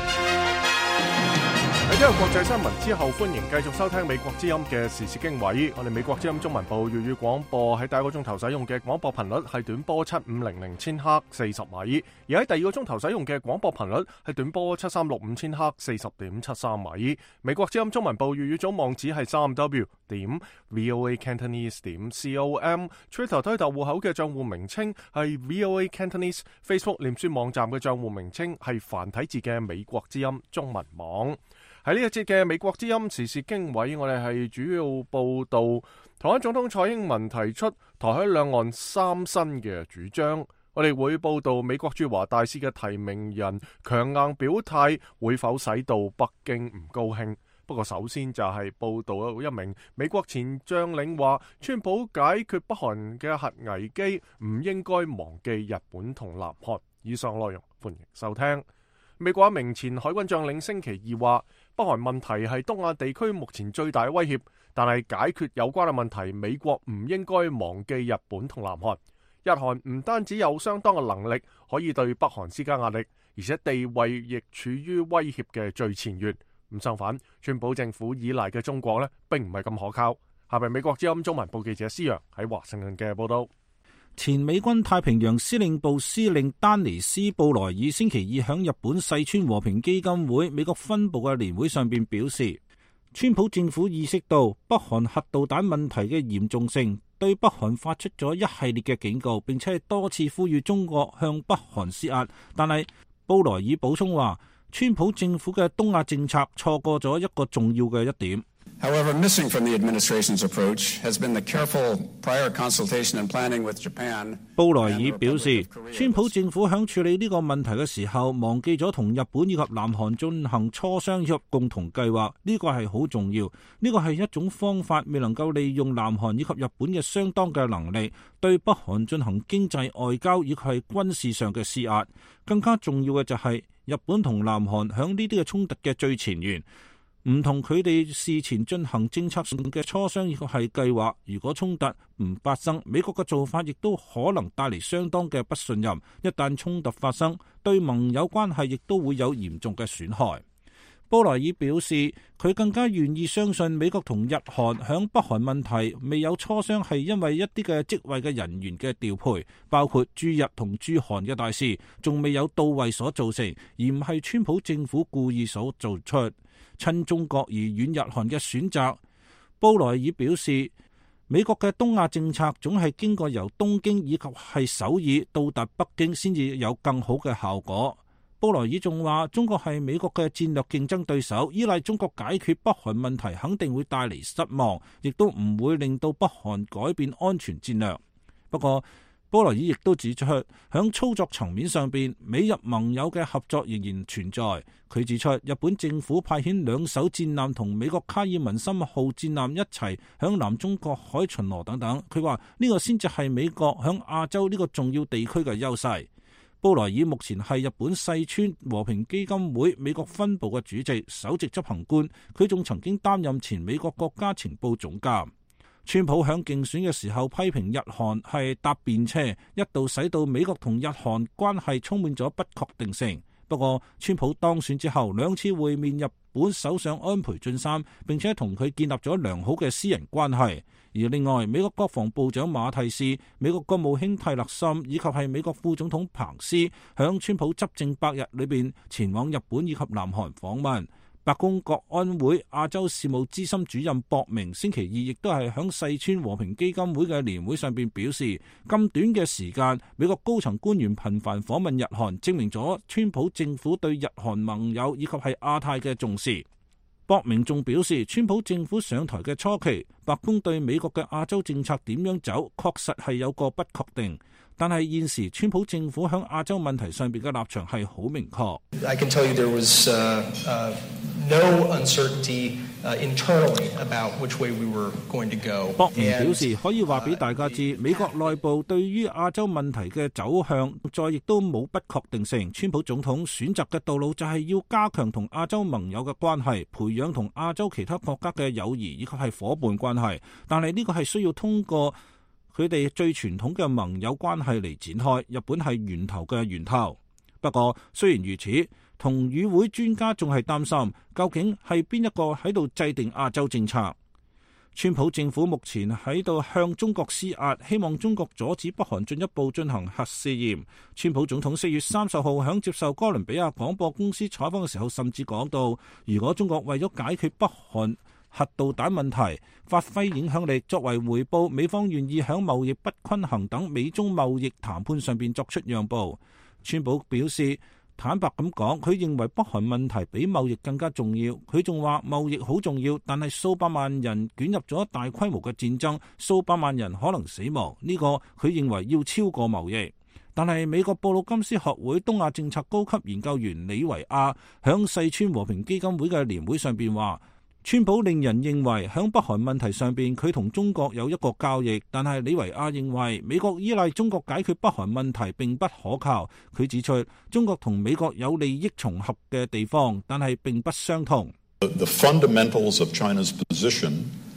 喺呢個國際新聞之後，歡迎繼續收聽美國之音嘅時事經緯。我哋美國之音中文部粵語廣播喺第一個鐘頭使用嘅廣播頻率係短波七五零零千赫四十米，而喺第二個鐘頭使用嘅廣播頻率係短波七三六五千赫四十點七三米。美國之音中文部粵語總網址係三 w 點 voa cantonese 點 com，Twitter 推特戶口嘅賬戶名稱係 voa cantonese，Facebook 臉書網站嘅賬戶名稱係繁體字嘅美國之音中文網。喺呢一節嘅美國之音時事經緯，我哋係主要報道台灣總統蔡英文提出台海兩岸三新嘅主張。我哋會報道美國駐華大使嘅提名人強硬表態會否使到北京唔高興。不過首先就係報道一名美國前將領話，川普解決北韓嘅核危機唔應該忘記日本同南韓。以上內容歡迎收聽。美國一名前海軍將領星期二話，北韓問題係東亞地區目前最大威脅，但係解決有關嘅問題，美國唔應該忘記日本同南韓。日韓唔單止有相當嘅能力可以對北韓施加壓力，而且地位亦處於威脅嘅最前沿。咁相反，川普政府依賴嘅中國呢並唔係咁可靠。下面美國之音中文部記者施洋喺華盛頓嘅報道。 前美軍太平洋司令部司令丹尼斯布萊爾星期二響日本世川和平基金會美國分部嘅年會上邊表示，川普政府意識到北韓核導彈問題嘅嚴重性，對北韓發出咗一系列嘅警告，並且係多次呼籲中國向北韓施壓。但係布萊爾補充話，川普政府嘅東亞政策錯過咗一個重要嘅一點。 However, missing from the administration's approach has been the careful prior consultation and planning with Japan. 布萊爾表示，川普政府響處理呢個問題嘅時候，忘記咗同日本以及南韓進行磋商以及共同計劃，呢個係好重要。呢個係一種方法，未能夠利用南韓以及日本嘅相當嘅能力，對北韓進行經濟、外交以及係軍事上嘅施壓。更加重要嘅就係日本同南韓響呢啲嘅衝突嘅最前沿。唔同佢哋事前進行政策上嘅磋商，亦係計劃。如果衝突唔發生，美國嘅做法亦都可能帶嚟相當嘅不信任。一旦衝突發生，對盟友關係亦都會有嚴重嘅損害。布萊爾表示，佢更加願意相信美國同日韓響北韓問題未有磋商，係因為一啲嘅職位嘅人員嘅調配，包括駐日同駐韓嘅大使，仲未有到位所造成，而唔係川普政府故意所做出親中國而遠日韓嘅選擇。布萊爾表示，美國嘅東亞政策總係經過由東京以及係首爾到達北京先至有更好嘅效果。布萊爾仲話，中國係美國嘅戰略競爭對手，依賴中國解決北韓問題肯定會帶嚟失望，亦都唔會令到北韓改變安全戰略。不過布萊爾亦都指出，響操作層面上邊，美日盟友嘅合作仍然存在。佢指出，日本政府派遣兩艘戰艦同美國卡爾文森號戰艦一齊響南中國海巡邏等等。佢話呢個先至係美國響亞洲呢個重要地區嘅優勢。布萊爾目前係日本世川和平基金會美國分部嘅主席、首席執行官，佢仲曾經擔任前美國國家情報總監。川普響競選嘅時候批評日韓係搭便車，一度使到美國同日韓關係充滿咗不確定性。不過川普當選之後兩次會面日本首相安倍晉三，並且同佢建立咗良好嘅私人關係。而另外，美國國防部長馬蒂斯、美國國務卿蒂勒森以及係美國副總統彭斯響川普執政百日裏邊前往日本以及南韓訪問。 白宮國安會亞洲事務資深主任博明星期二亦都係響世川和平基金會嘅年會上邊表示，咁短嘅時間，美國高層官員頻繁訪問日韓，證明咗川普政府對日韓盟友以及係亞太嘅重視。博明仲表示，川普政府上台嘅初期，白宮對美國嘅亞洲政策點樣走，確實係有個不確定。但係現時川普政府響亞洲問題上邊嘅立場係好明確。 I can tell you there was uh, uh, no uncertainty uh, internally about which way we were going to go. 博明表示，可以話俾大家知，美國內部對於亞洲問題嘅走向，再亦都冇不確定性。川普總統選擇嘅道路就係要加強同亞洲盟友嘅關係，培養同亞洲其他國家嘅友誼以及係夥伴關係。但係呢個係需要通過佢哋最傳統嘅盟友關係嚟展開，日本係源頭嘅源頭。不過雖然如此，同與會專家仲係擔心，究竟係邊一個喺度制定亞洲政策？川普政府目前喺度向中國施壓，希望中國阻止北韓進一步進行核試驗。川普總統四月三十號響接受哥倫比亞廣播公司採訪嘅時候，甚至講到，如果中國為咗解決北韓核導彈問題發揮影響力，作為回報，美方願意喺貿易不均衡等美中貿易談判上邊作出讓步。川普表示，坦白咁講，佢認為北韓問題比貿易更加重要。佢仲話貿易好重要，但係數百萬人捲入咗大規模嘅戰爭，數百萬人可能死亡，呢個佢認為要超過貿易。但係美國布魯金斯學會東亞政策高級研究員李維亞響世川和平基金會嘅年會上邊話，川普令人認為響北韓問題上邊佢同中國有一個交易，但係李維亞認為美國依賴中國解決北韓問題並不可靠。佢指出，中國同美國有利益重合嘅地方，但係並不相同。 The fundamentals of China's position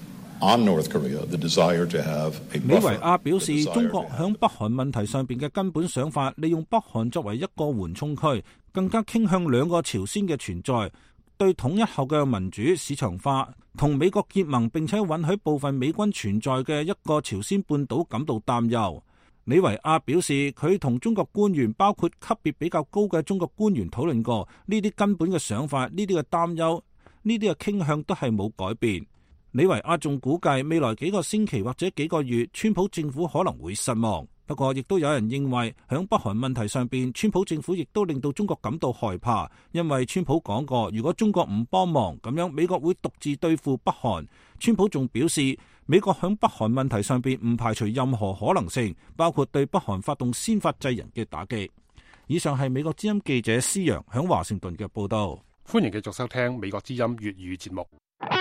on North Korea, the desire to have a buffer. 李維亞表示，中國響北韓問題上邊嘅根本想法，利用北韓作為一個緩衝區，更加傾向兩個朝鮮嘅存在。對統一後嘅民主市場化同美國結盟並且允許部分美軍存在嘅一個朝鮮半島感到擔憂。李維亞表示，佢同中國官員包括級別比較高嘅中國官員討論過呢啲根本嘅想法，呢啲嘅擔憂，呢啲嘅傾向都係冇改變。李維亞仲估計未來幾個星期或者幾個月，川普政府可能會失望。不過，亦都有人認為響北韓問題上邊，川普政府亦都令到中國感到害怕，因為川普講過，如果中國唔幫忙，咁樣美國會獨自對付北韓。川普仲表示，美國響北韓問題上邊唔排除任何可能性，包括對北韓發動先發制人嘅打擊。以上係美國之音記者施陽響華盛頓嘅報道。 歡迎繼續收聽美國之音粵語節目。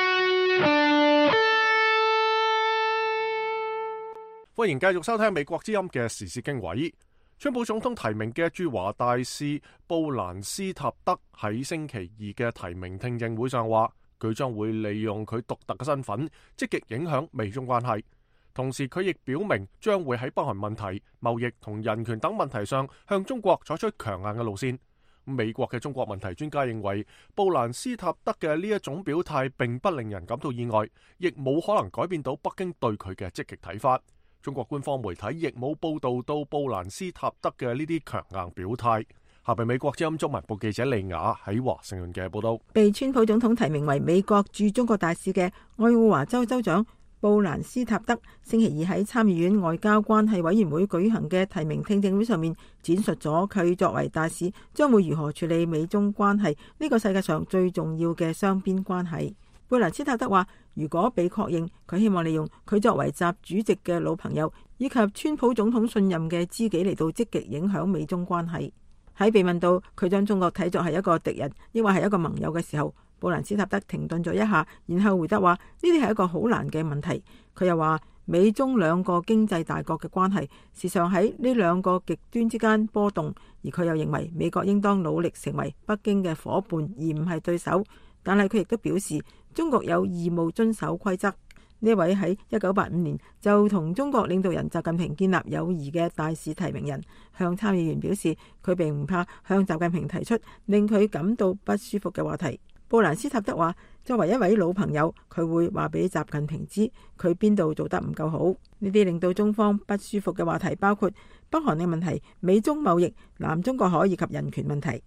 歡迎繼續收聽美國之音嘅時事經緯。川普總統提名嘅駐華大使布蘭斯塔德喺星期二嘅提名聽證會上話，佢將會利用佢獨特嘅身份，積極影響美中關係。同時，佢亦表明將會喺北韓問題、貿易同人權等問題上向中國採取強硬嘅路線。美國嘅中國問題專家認為，布蘭斯塔德嘅呢一種表態並不令人感到意外，亦冇可能改變到北京對佢嘅積極睇法。中國官方媒體亦冇報道到布蘭斯塔德嘅呢啲強硬表態。下邊美國之音中文部記者利雅喺華盛頓嘅報道。 被川普總統提名為美國駐中國大使嘅愛奧華州州長布蘭斯塔德，星期二喺參議院外交關係委員會舉行嘅提名聽證會上面，展述咗佢作為大使將會如何處理美中關係呢個世界上最重要嘅雙邊關係。布蘭斯塔德話，如果被確認，佢希望利用佢作為習主席嘅老朋友以及川普總統信任嘅知己嚟到積極影響美中關係。喺被問到佢將中國睇作係一個敵人，抑或係一個盟友嘅時候，布蘭斯塔德停頓咗一下，然後回答話：呢啲係一個好難嘅問題。佢又話，美中兩個經濟大國嘅關係時常喺呢兩個極端之間波動，而佢又認為美國應當努力成為北京嘅夥伴，而唔係對手。但係佢亦都表示，中國有義務遵守規則。呢位喺一九八五年就同中國領導人習近平建立友誼嘅大使提名人，向參議員表示，佢並唔怕向習近平提出令佢感到不舒服嘅話題。布蘭斯塔德話，作為一位老朋友，佢會話俾習近平知佢邊度做得唔夠好。呢啲令到中方不舒服嘅話題包括北韓嘅問題、美中貿易、南中國海以及人權問題。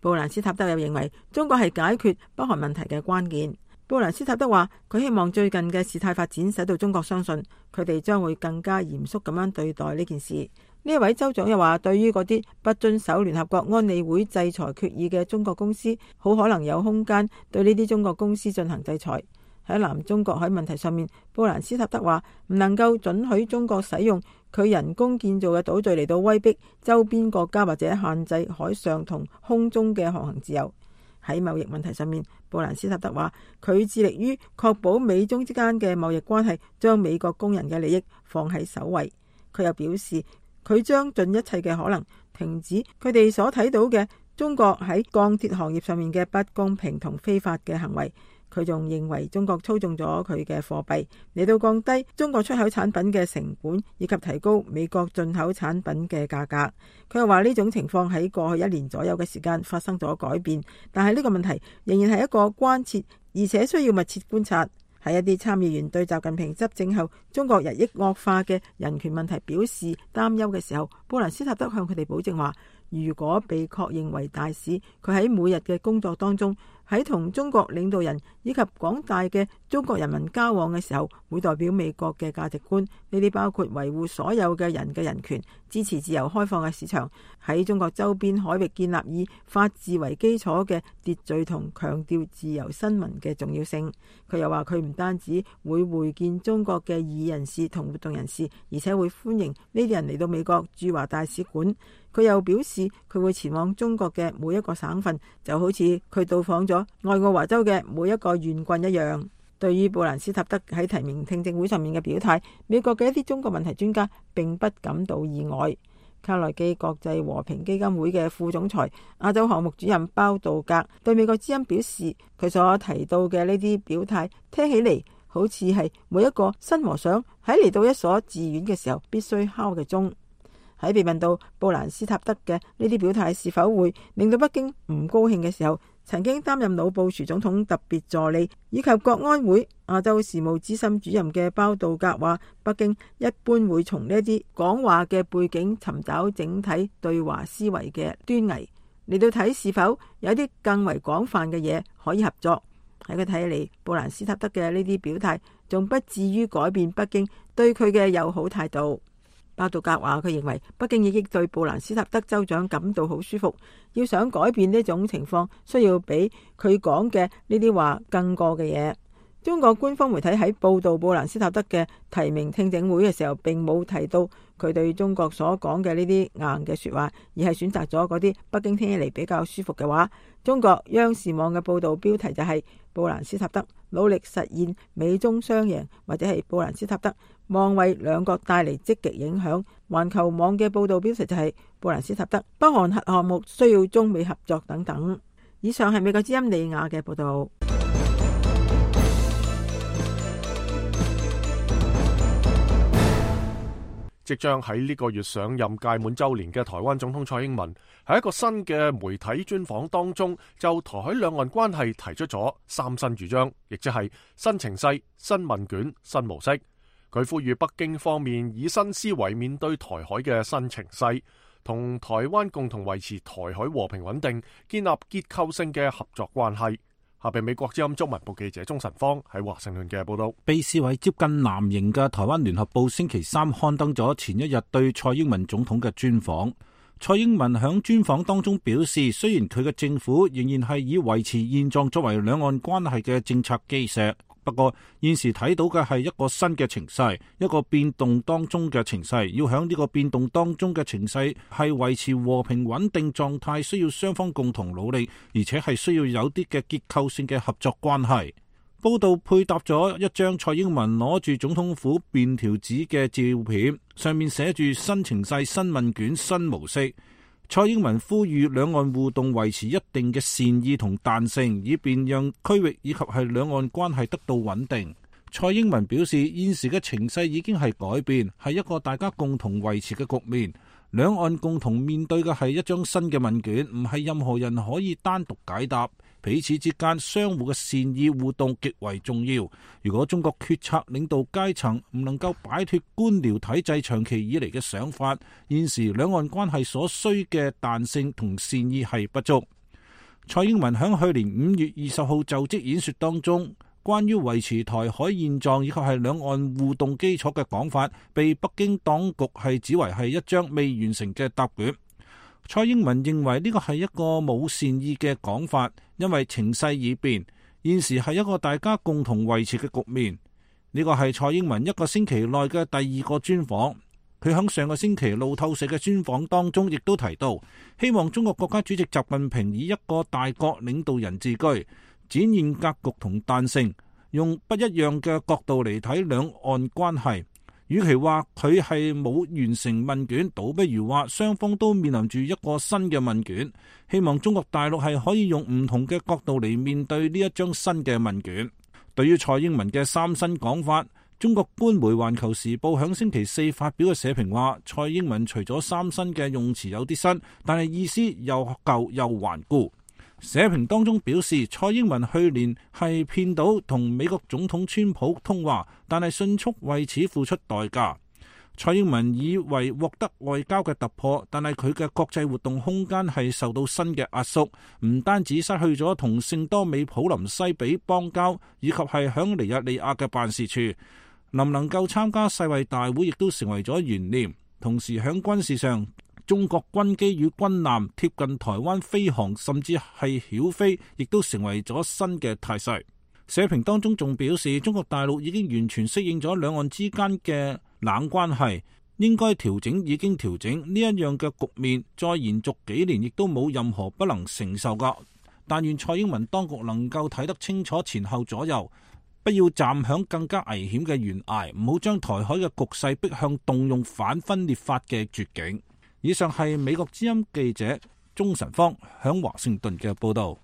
布蘭斯塔德又認為中國係解決北韓問題嘅關鍵。布蘭斯塔德話，佢希望最近嘅事態發展使到中國相信佢哋將會更加嚴肅咁樣對待呢件事。呢一位州長又話，對於嗰啲不遵守聯合國安理會制裁決議嘅中國公司，好可能有空間對呢啲中國公司進行制裁。喺南中國海問題上面，布蘭斯塔德話唔能夠准許中國使用佢人工建造嘅島嶼嚟到威逼周邊國家或者限制海上同空中嘅航行自由。喺貿易問題上面，布蘭斯塔德話佢致力於確保美中之間嘅貿易關係將美國工人嘅利益放喺首位。佢又表示佢將盡一切嘅可能停止佢哋所睇到嘅中國喺鋼鐵行業上面嘅不公平同非法嘅行為。佢仲認為中國操縱咗佢嘅貨幣嚟到降低中國出口產品嘅成本，以及提高美國進口產品嘅價格。佢又話呢種情況喺過去一年左右嘅時間發生咗改變，但係呢個問題仍然係一個關切，而且需要密切觀察。喺一啲參議員對習近平執政後中國日益惡化嘅人權問題表示擔憂嘅時候，布蘭斯塔德向佢哋保證話，如果被確認為大使，佢喺每日嘅工作當中，喺同中國領導人以及廣大嘅中國人民交往嘅時候，會代表美國嘅價值觀，呢啲包括維護所有嘅人嘅人權，支持自由開放嘅市場，喺中國周邊海域建立以法治為基礎嘅秩序，同強調自由新聞嘅重要性。佢又話佢唔單止會會見中國嘅異議人士同活動人士，而且會歡迎呢啲人嚟到美國駐華大使館。佢又表示佢會前往中國嘅每一個省份，就好似佢到訪咗愛奧華州嘅每一個縣郡一樣。對於布蘭斯塔德喺提名聽證會上面嘅表態，美國嘅一啲中國問題專家並不感到意外。卡內基國際和平基金會嘅副總裁、亞洲項目主任包道格對美國之音表示，佢所提到嘅呢啲表態聽起嚟好似係每一個新和尚喺嚟到一所寺院嘅時候必須敲嘅鐘。喺被問到布蘭斯塔德嘅呢啲表態是否會令到北京唔高興嘅時候，曾經擔任老布殊總統特別助理以及國安會亞洲事務資深主任嘅包道格話，北京一般會從呢啲講話嘅背景尋找整體對華思維嘅端倪，嚟到睇是否有啲更為廣泛嘅嘢可以合作。喺佢睇嚟，布蘭斯塔德嘅呢啲表態仲不至於改變北京對佢嘅友好態度。包道格話，佢認為北京已經對布蘭斯塔德州長感到好舒服，要想改變呢種情況，需要比佢講嘅呢啲話更過嘅嘢。中國官方媒體喺報道布蘭斯塔德嘅提名聽證會嘅時候，並冇提到佢對中國所講嘅呢啲硬嘅說話，而係選擇咗嗰啲北京聽起嚟比較舒服嘅話。中國央視網嘅報道標題就係布蘭斯塔德努力實現美中雙贏，或者係布蘭斯塔德望為兩國帶嚟積極影響。環球網嘅報道標題就係布蘭斯塔德北韓核項目需要中美合作等等。以上係美國之音利亞嘅報道。 即將喺呢個月上任屆滿週年嘅台灣總統蔡英文，喺一個新嘅媒體專訪當中，就台海兩岸關係提出咗三新主張，亦即係新情勢、新問卷、新模式。佢呼籲北京方面以新思維面對台海嘅新情勢，同台灣共同維持台海和平穩定，建立結構性嘅合作關係。下邊美國之音中文部記者鍾晨芳喺華盛頓嘅報道。 被視為接近藍營嘅台灣聯合報星期三刊登咗前一日對蔡英文總統嘅專訪。蔡英文響專訪當中表示，雖然佢嘅政府仍然係以維持現狀作為兩岸關係嘅政策基石，不過現時睇到嘅係一個新嘅情勢，一個變動當中嘅情勢。要響呢個變動當中嘅情勢係維持和平穩定狀態，需要雙方共同努力，而且係需要有啲嘅結構性嘅合作關係。報道配搭咗一張蔡英文攞住總統府便條紙嘅照片，上面寫住新情勢、新問卷、新模式。蔡英文呼籲兩岸互動維持一定嘅善意同彈性，以便讓區域以及係兩岸關係得到穩定。蔡英文表示，現時嘅情勢已經係改變，係一個大家共同維持嘅局面。兩岸共同面對嘅係一張新嘅問卷，唔係任何人可以單獨解答。彼此之間相互嘅善意互動極為重要。如果中國決策領導階層唔能夠擺脫官僚體制長期以嚟嘅想法，現時兩岸關係所需嘅彈性同善意係不足。 蔡英文響去年五月二十號就職演說當中，關於維持台海現狀以及係兩岸互動基礎嘅講法，被北京當局係指為係一張未完成嘅答卷。蔡英文認為呢個係一個冇善意嘅講法，因為情勢已變，現時係一個大家共同維持嘅局面。呢個係蔡英文一個星期內嘅第二個專訪。佢喺上個星期路透社嘅專訪當中，亦都提到希望中國國家主席習近平以一個大國領導人自居，展現格局同彈性，用不一樣嘅角度嚟睇兩岸關係。與其話佢係冇完成問卷，倒不如話雙方都面臨住一個新嘅問卷。希望中國大陸係可以用唔同嘅角度嚟面對呢一張新嘅問卷。對於蔡英文嘅三新講法，中國官媒《環球時報》響星期四發表嘅社評話，蔡英文除咗三新嘅用詞有啲新，但係意思又舊又頑固。社評當中表示，蔡英文去年係騙到同美國總統川普通話，但係迅速為此付出代價。蔡英文以為獲得外交嘅突破，但係佢嘅國際活動空間係受到新嘅壓縮，唔單止失去咗同聖多美普林西比邦交，以及係響尼日利亞嘅辦事處，能唔能夠參加世衛大會亦都成為咗懸念。同時響軍事上，中國軍機與軍艦貼近台灣飛航，甚至係曉飛，亦都成為咗新嘅態勢。社評當中仲表示，中國大陸已經完全適應咗兩岸之間嘅冷關係，應該調整已經調整，呢一樣嘅局面再延續幾年，亦都冇任何不能承受噶。但願蔡英文當局能夠睇得清楚前後左右，不要站響更加危險嘅懸崖，唔好將台海嘅局勢逼向動用反分裂法嘅絕境。以上係美國之音記者鍾晨芳響華盛頓嘅報道。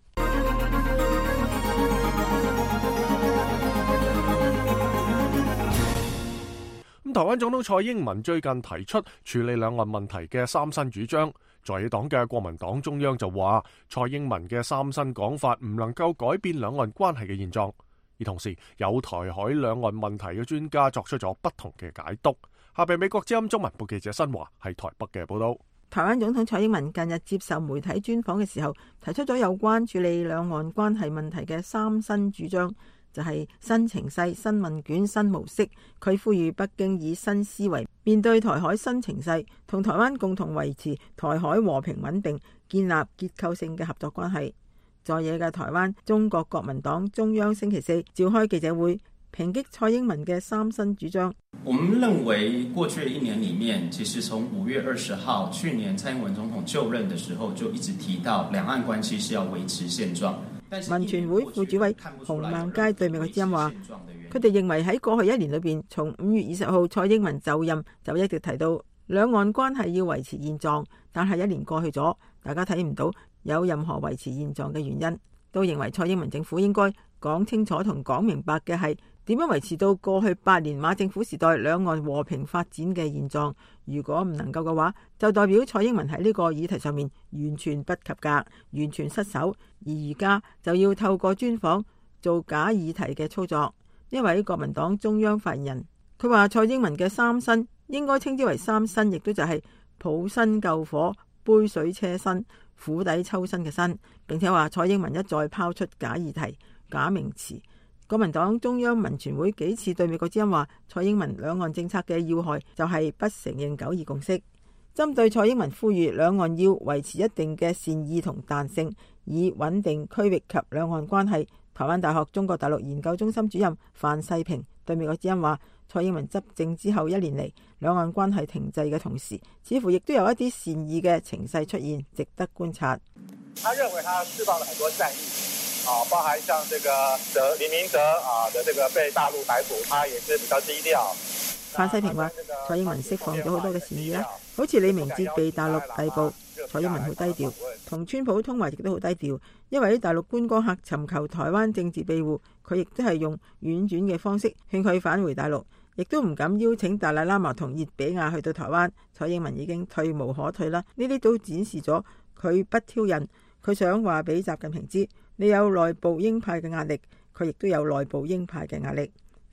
咁台灣總統蔡英文最近提出處理兩岸問題嘅三新主張，在野黨嘅國民黨中央就話蔡英文嘅三新講法唔能夠改變兩岸關係嘅現狀，而同時有台海兩岸問題嘅專家作出咗不同嘅解讀。下邊美國之音中文部記者新華喺台北嘅報道。 台灣總統蔡英文近日接受媒體專訪嘅時候，提出咗有關處理兩岸關係問題嘅三新主張，就係新情勢、新問卷、新模式。佢呼籲北京以新思維面對台海新情勢，同台灣共同維持台海和平穩定，建立結構性嘅合作關係。在野嘅台灣中國國民黨中央星期四召開記者會，抨擊蔡英文嘅三新主張。 我們認為過去一年裡面，其實從五月二十號去年蔡英文總統就任的時候，就一直提到兩岸關係是要維持現狀。 民權會副主委洪孟佳對美國之音話，佢哋認為喺過去一年裏邊，從五月二十號蔡英文就任就一直提到兩岸關係要維持現狀，但係一年過去咗，大家睇唔到有任何維持現狀嘅原因，都認為蔡英文政府應該講清楚同講明白嘅係點樣維持到過去八年馬政府時代兩岸和平發展嘅現狀。如果唔能夠嘅話，就代表蔡英文喺呢個議題上面完全不及格，完全失手，而而家就要透過專訪做假議題嘅操作。一位國民黨中央發言人佢話，蔡英文嘅三新應該稱之為三新，亦都就係抱薪救火、杯水車薪、釜底抽薪嘅薪，並且話蔡英文一再拋出假議題、假名詞。國民黨中央民權會幾次對美國之音話，蔡英文兩岸政策嘅要害就係不承認九二共識。針對蔡英文呼籲兩岸要維持一定嘅善意同彈性，以穩定區域及兩岸關係，台灣大學中國大陸研究中心主任范世平對美國之音話，蔡英文執政之後一年嚟，兩岸關係停滯嘅同時，似乎亦都有一啲善意嘅情勢出現，值得觀察。 他認為他釋放了很多善意啊，包含像這個德李明哲啊的這個被大陸逮捕，他也是比較低調。 范世平話，蔡英文釋放咗好多嘅善意啦，好似李明哲被大陸逮捕，蔡英文好低調，同川普通話亦都好低調。一位大陸觀光客尋求台灣政治庇護，佢亦都係用婉轉嘅方式勸佢返回大陸，亦都唔敢邀請達賴喇嘛同熱比亞去到台灣。蔡英文已經退無可退啦，呢啲都展示咗佢不挑釁，佢想話俾習近平知，你有內部鷹派嘅壓力，佢亦都有內部鷹派嘅壓力。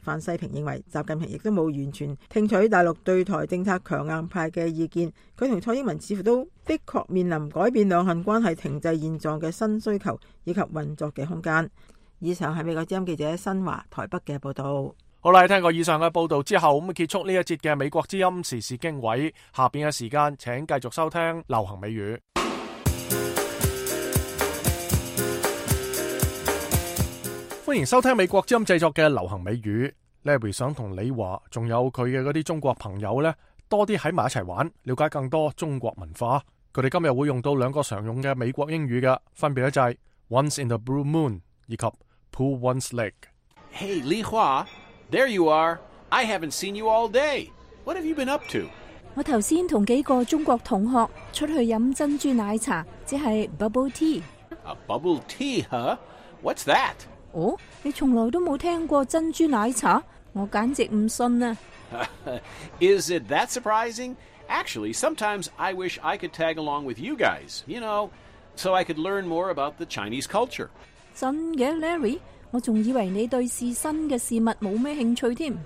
范世平認為習近平亦都冇完全聽取大陸對台政策強硬派嘅意見，佢同蔡英文似乎都的確面臨改變兩岸關係停滯現狀嘅新需求以及運作嘅空間。以上係美國之音記者新華台北嘅報道。 好啦，聽過以上嘅報道之後，咁結束呢一節嘅美國之音時事經緯。下邊嘅時間，請繼續收聽流行美語。歡迎收聽美國之音製作嘅流行美語。Larry 想同李華仲有佢嘅嗰啲中國朋友呢，多啲喺埋一齊玩，了解更多中國文化。佢哋今日會用到兩個常用嘅美國英語嘅，分別咧就係 Once in a blue moon 以及 Pull one's leg。 Hey, Li Hua，there you are. I haven't seen you all day. What have you been up to? 我頭先同幾個中國同學出去飲珍珠奶茶，即係 bubble tea。A bubble tea, huh? What's that? 哦，你從來都冇聽過珍珠奶茶？我簡直唔信啊！ Is it that surprising? Actually, sometimes I wish I could tag along with you guys, you know, so I could learn more about the Chinese culture. 真嘅 ，Larry， 我仲以為你對試新嘅事物冇咩興趣添。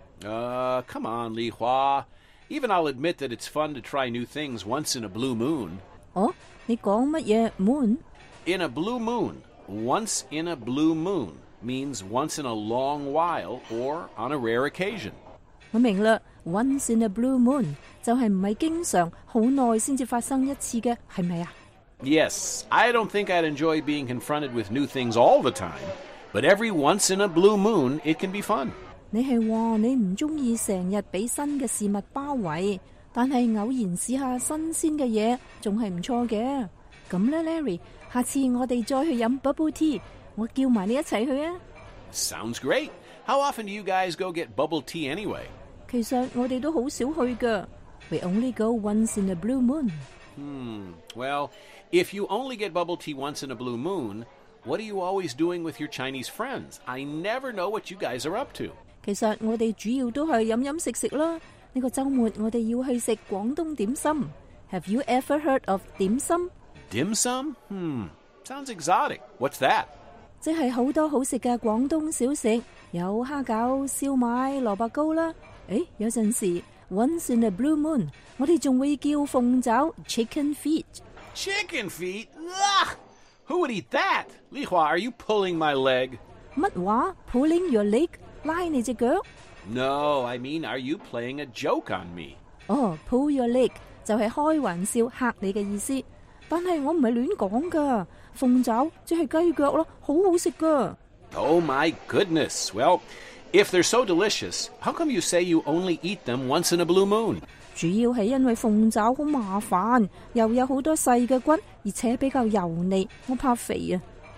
Uh, come on, Li Hua. Even I'll admit that it's fun to try new things once in a blue moon. 哦，你講乜嘢 moon？ In a blue moon.Once in a blue moon means once in a long while or on a rare occasion. 我明啦 ，once in a blue moon 就係唔係經常好耐先至發生一次嘅，係咪啊？ Yes, I don't think I'd enjoy being confronted with new things all the time, but every once in a blue moon it can be fun. 你係話你唔中意成日俾新嘅事物包圍，但係偶然試下新鮮嘅嘢，仲係唔錯嘅。咁咧 ，Larry。下次我哋再去飲 bubble tea， 我叫埋你一齊去啊 ！Sounds great. How often do you guys go get bubble tea anyway? 其實我哋都好少去㗎。We only go once in a blue moon. Hmm. Well, if you only get bubble tea once in a blue moon, what are you always doing with your Chinese friends? I never know what you guys are up to. 其實我哋主要都係飲飲食食啦。呢個週末我哋要去食廣東點心。Have you ever heard of 點心 ？Dim sum? Hmm. Sounds exotic. What's that? 即係好多好食嘅廣東小食，有蝦餃、燒賣、蘿蔔糕啦。誒，有陣時 once in a blue moon， 我哋仲會叫鳳爪 chicken feet。 Chicken feet? Ugh! Who would eat that? Li Hua, are you pulling my leg? 乜話 ？Pulling your leg？ 拉你隻腳 ？No, I mean, are you playing a joke on me? 哦 ，pull your leg 就係開玩笑嚇你嘅意思。但係我唔係亂講噶，鳳爪即係雞腳咯，好好食噶。 Oh my goodness! Well, if they're so delicious, how come you say you only eat them once in a blue moon? 主要係因為鳳爪好麻煩，又有好多細嘅骨，而且比較油膩，我怕肥啊。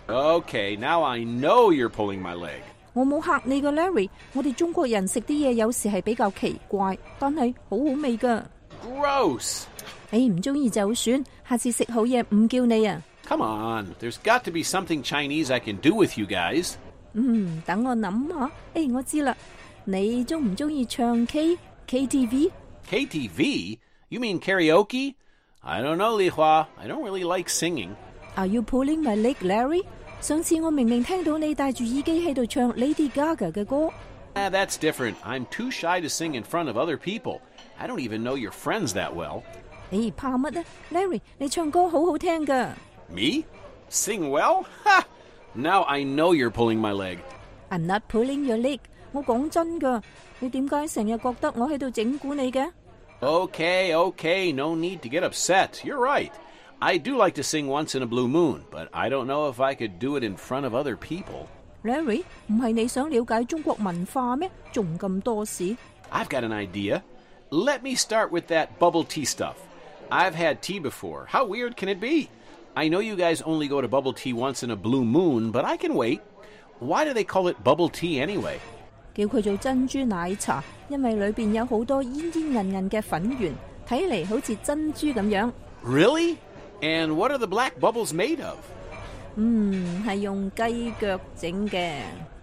Okay, now I know you're pulling my leg. 我冇嚇你噶 ，Larry。我哋中國人食啲嘢有時係比較奇怪，但係好好味噶。 Gross! 你唔中意就算，下次食好嘢唔叫你啊 ！Come on, there's got to be something Chinese I can do with you guys. 嗯，等我諗下。誒，我知啦，你中唔中意唱 K K T V K T V? You mean karaoke? I don't know, Li Hua. I don't really like singing. Are you pulling my leg, Larry? 上次我明明聽到你戴住耳機喺度唱 Lady Gaga 嘅歌。 Ah, that's different. I'm too shy to sing in front of other people. I don't even know your friends that well. 誒，怕乜啊 ，Larry？ 你唱歌好好聽噶。 Me? Sing well? Ha! Now I know you're pulling my leg. I'm not pulling your leg. 我講真噶，你點解成日覺得我喺度整蠱你嘅 ？Okay, okay, no need to get upset. You're right. I do like to sing once in a blue moon, but I don't know if I could do it in front of other people. Larry， 唔係你想了解中國文化咩？仲咁多事 ？I've got an idea. Let me start with that bubble tea stuff. I've had tea before. How weird can it be? I know you guys only go to bubble tea once in a blue moon, but I can wait. Why do they call it bubble tea anyway? 叫佢做珍珠奶茶，因為裏邊有好多煙煙韌韌嘅粉圓，睇嚟好似珍珠咁樣。 Really? And what are the black bubbles made of? 嗯，係用雞腳整嘅。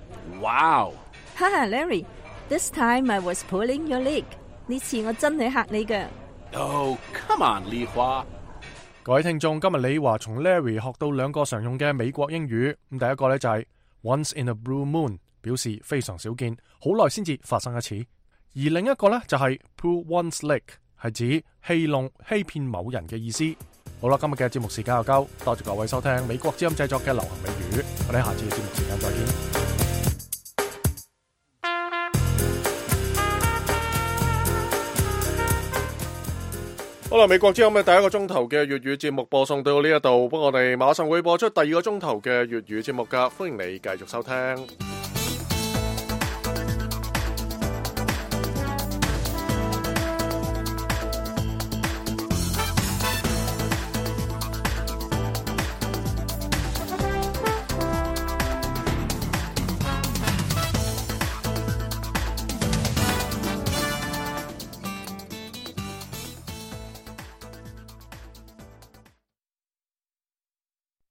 Wow! 哈哈 ，Larry, this time I was pulling your leg. 呢次我真係嚇你㗎。 Oh, come on, Li Hua. 各位聽眾，今日李華從 Larry 學到兩個常用嘅美國英語。咁第一個咧就係 Once in a blue moon， 表示非常少見，好耐先至發生一次。而另一個呢，就係 pull one's leg， 係指戲弄、欺騙某人嘅意思。好啦，今日嘅節目時間又夠，多謝各位收聽美國之音製作嘅流行美語，我哋下次嘅節目時間再見。好啦，美國之音嘅第一個鐘頭嘅粵語節目播送到呢一度，不過我哋馬上會播出第二個鐘頭嘅粵語節目噶，歡迎你繼續收聽。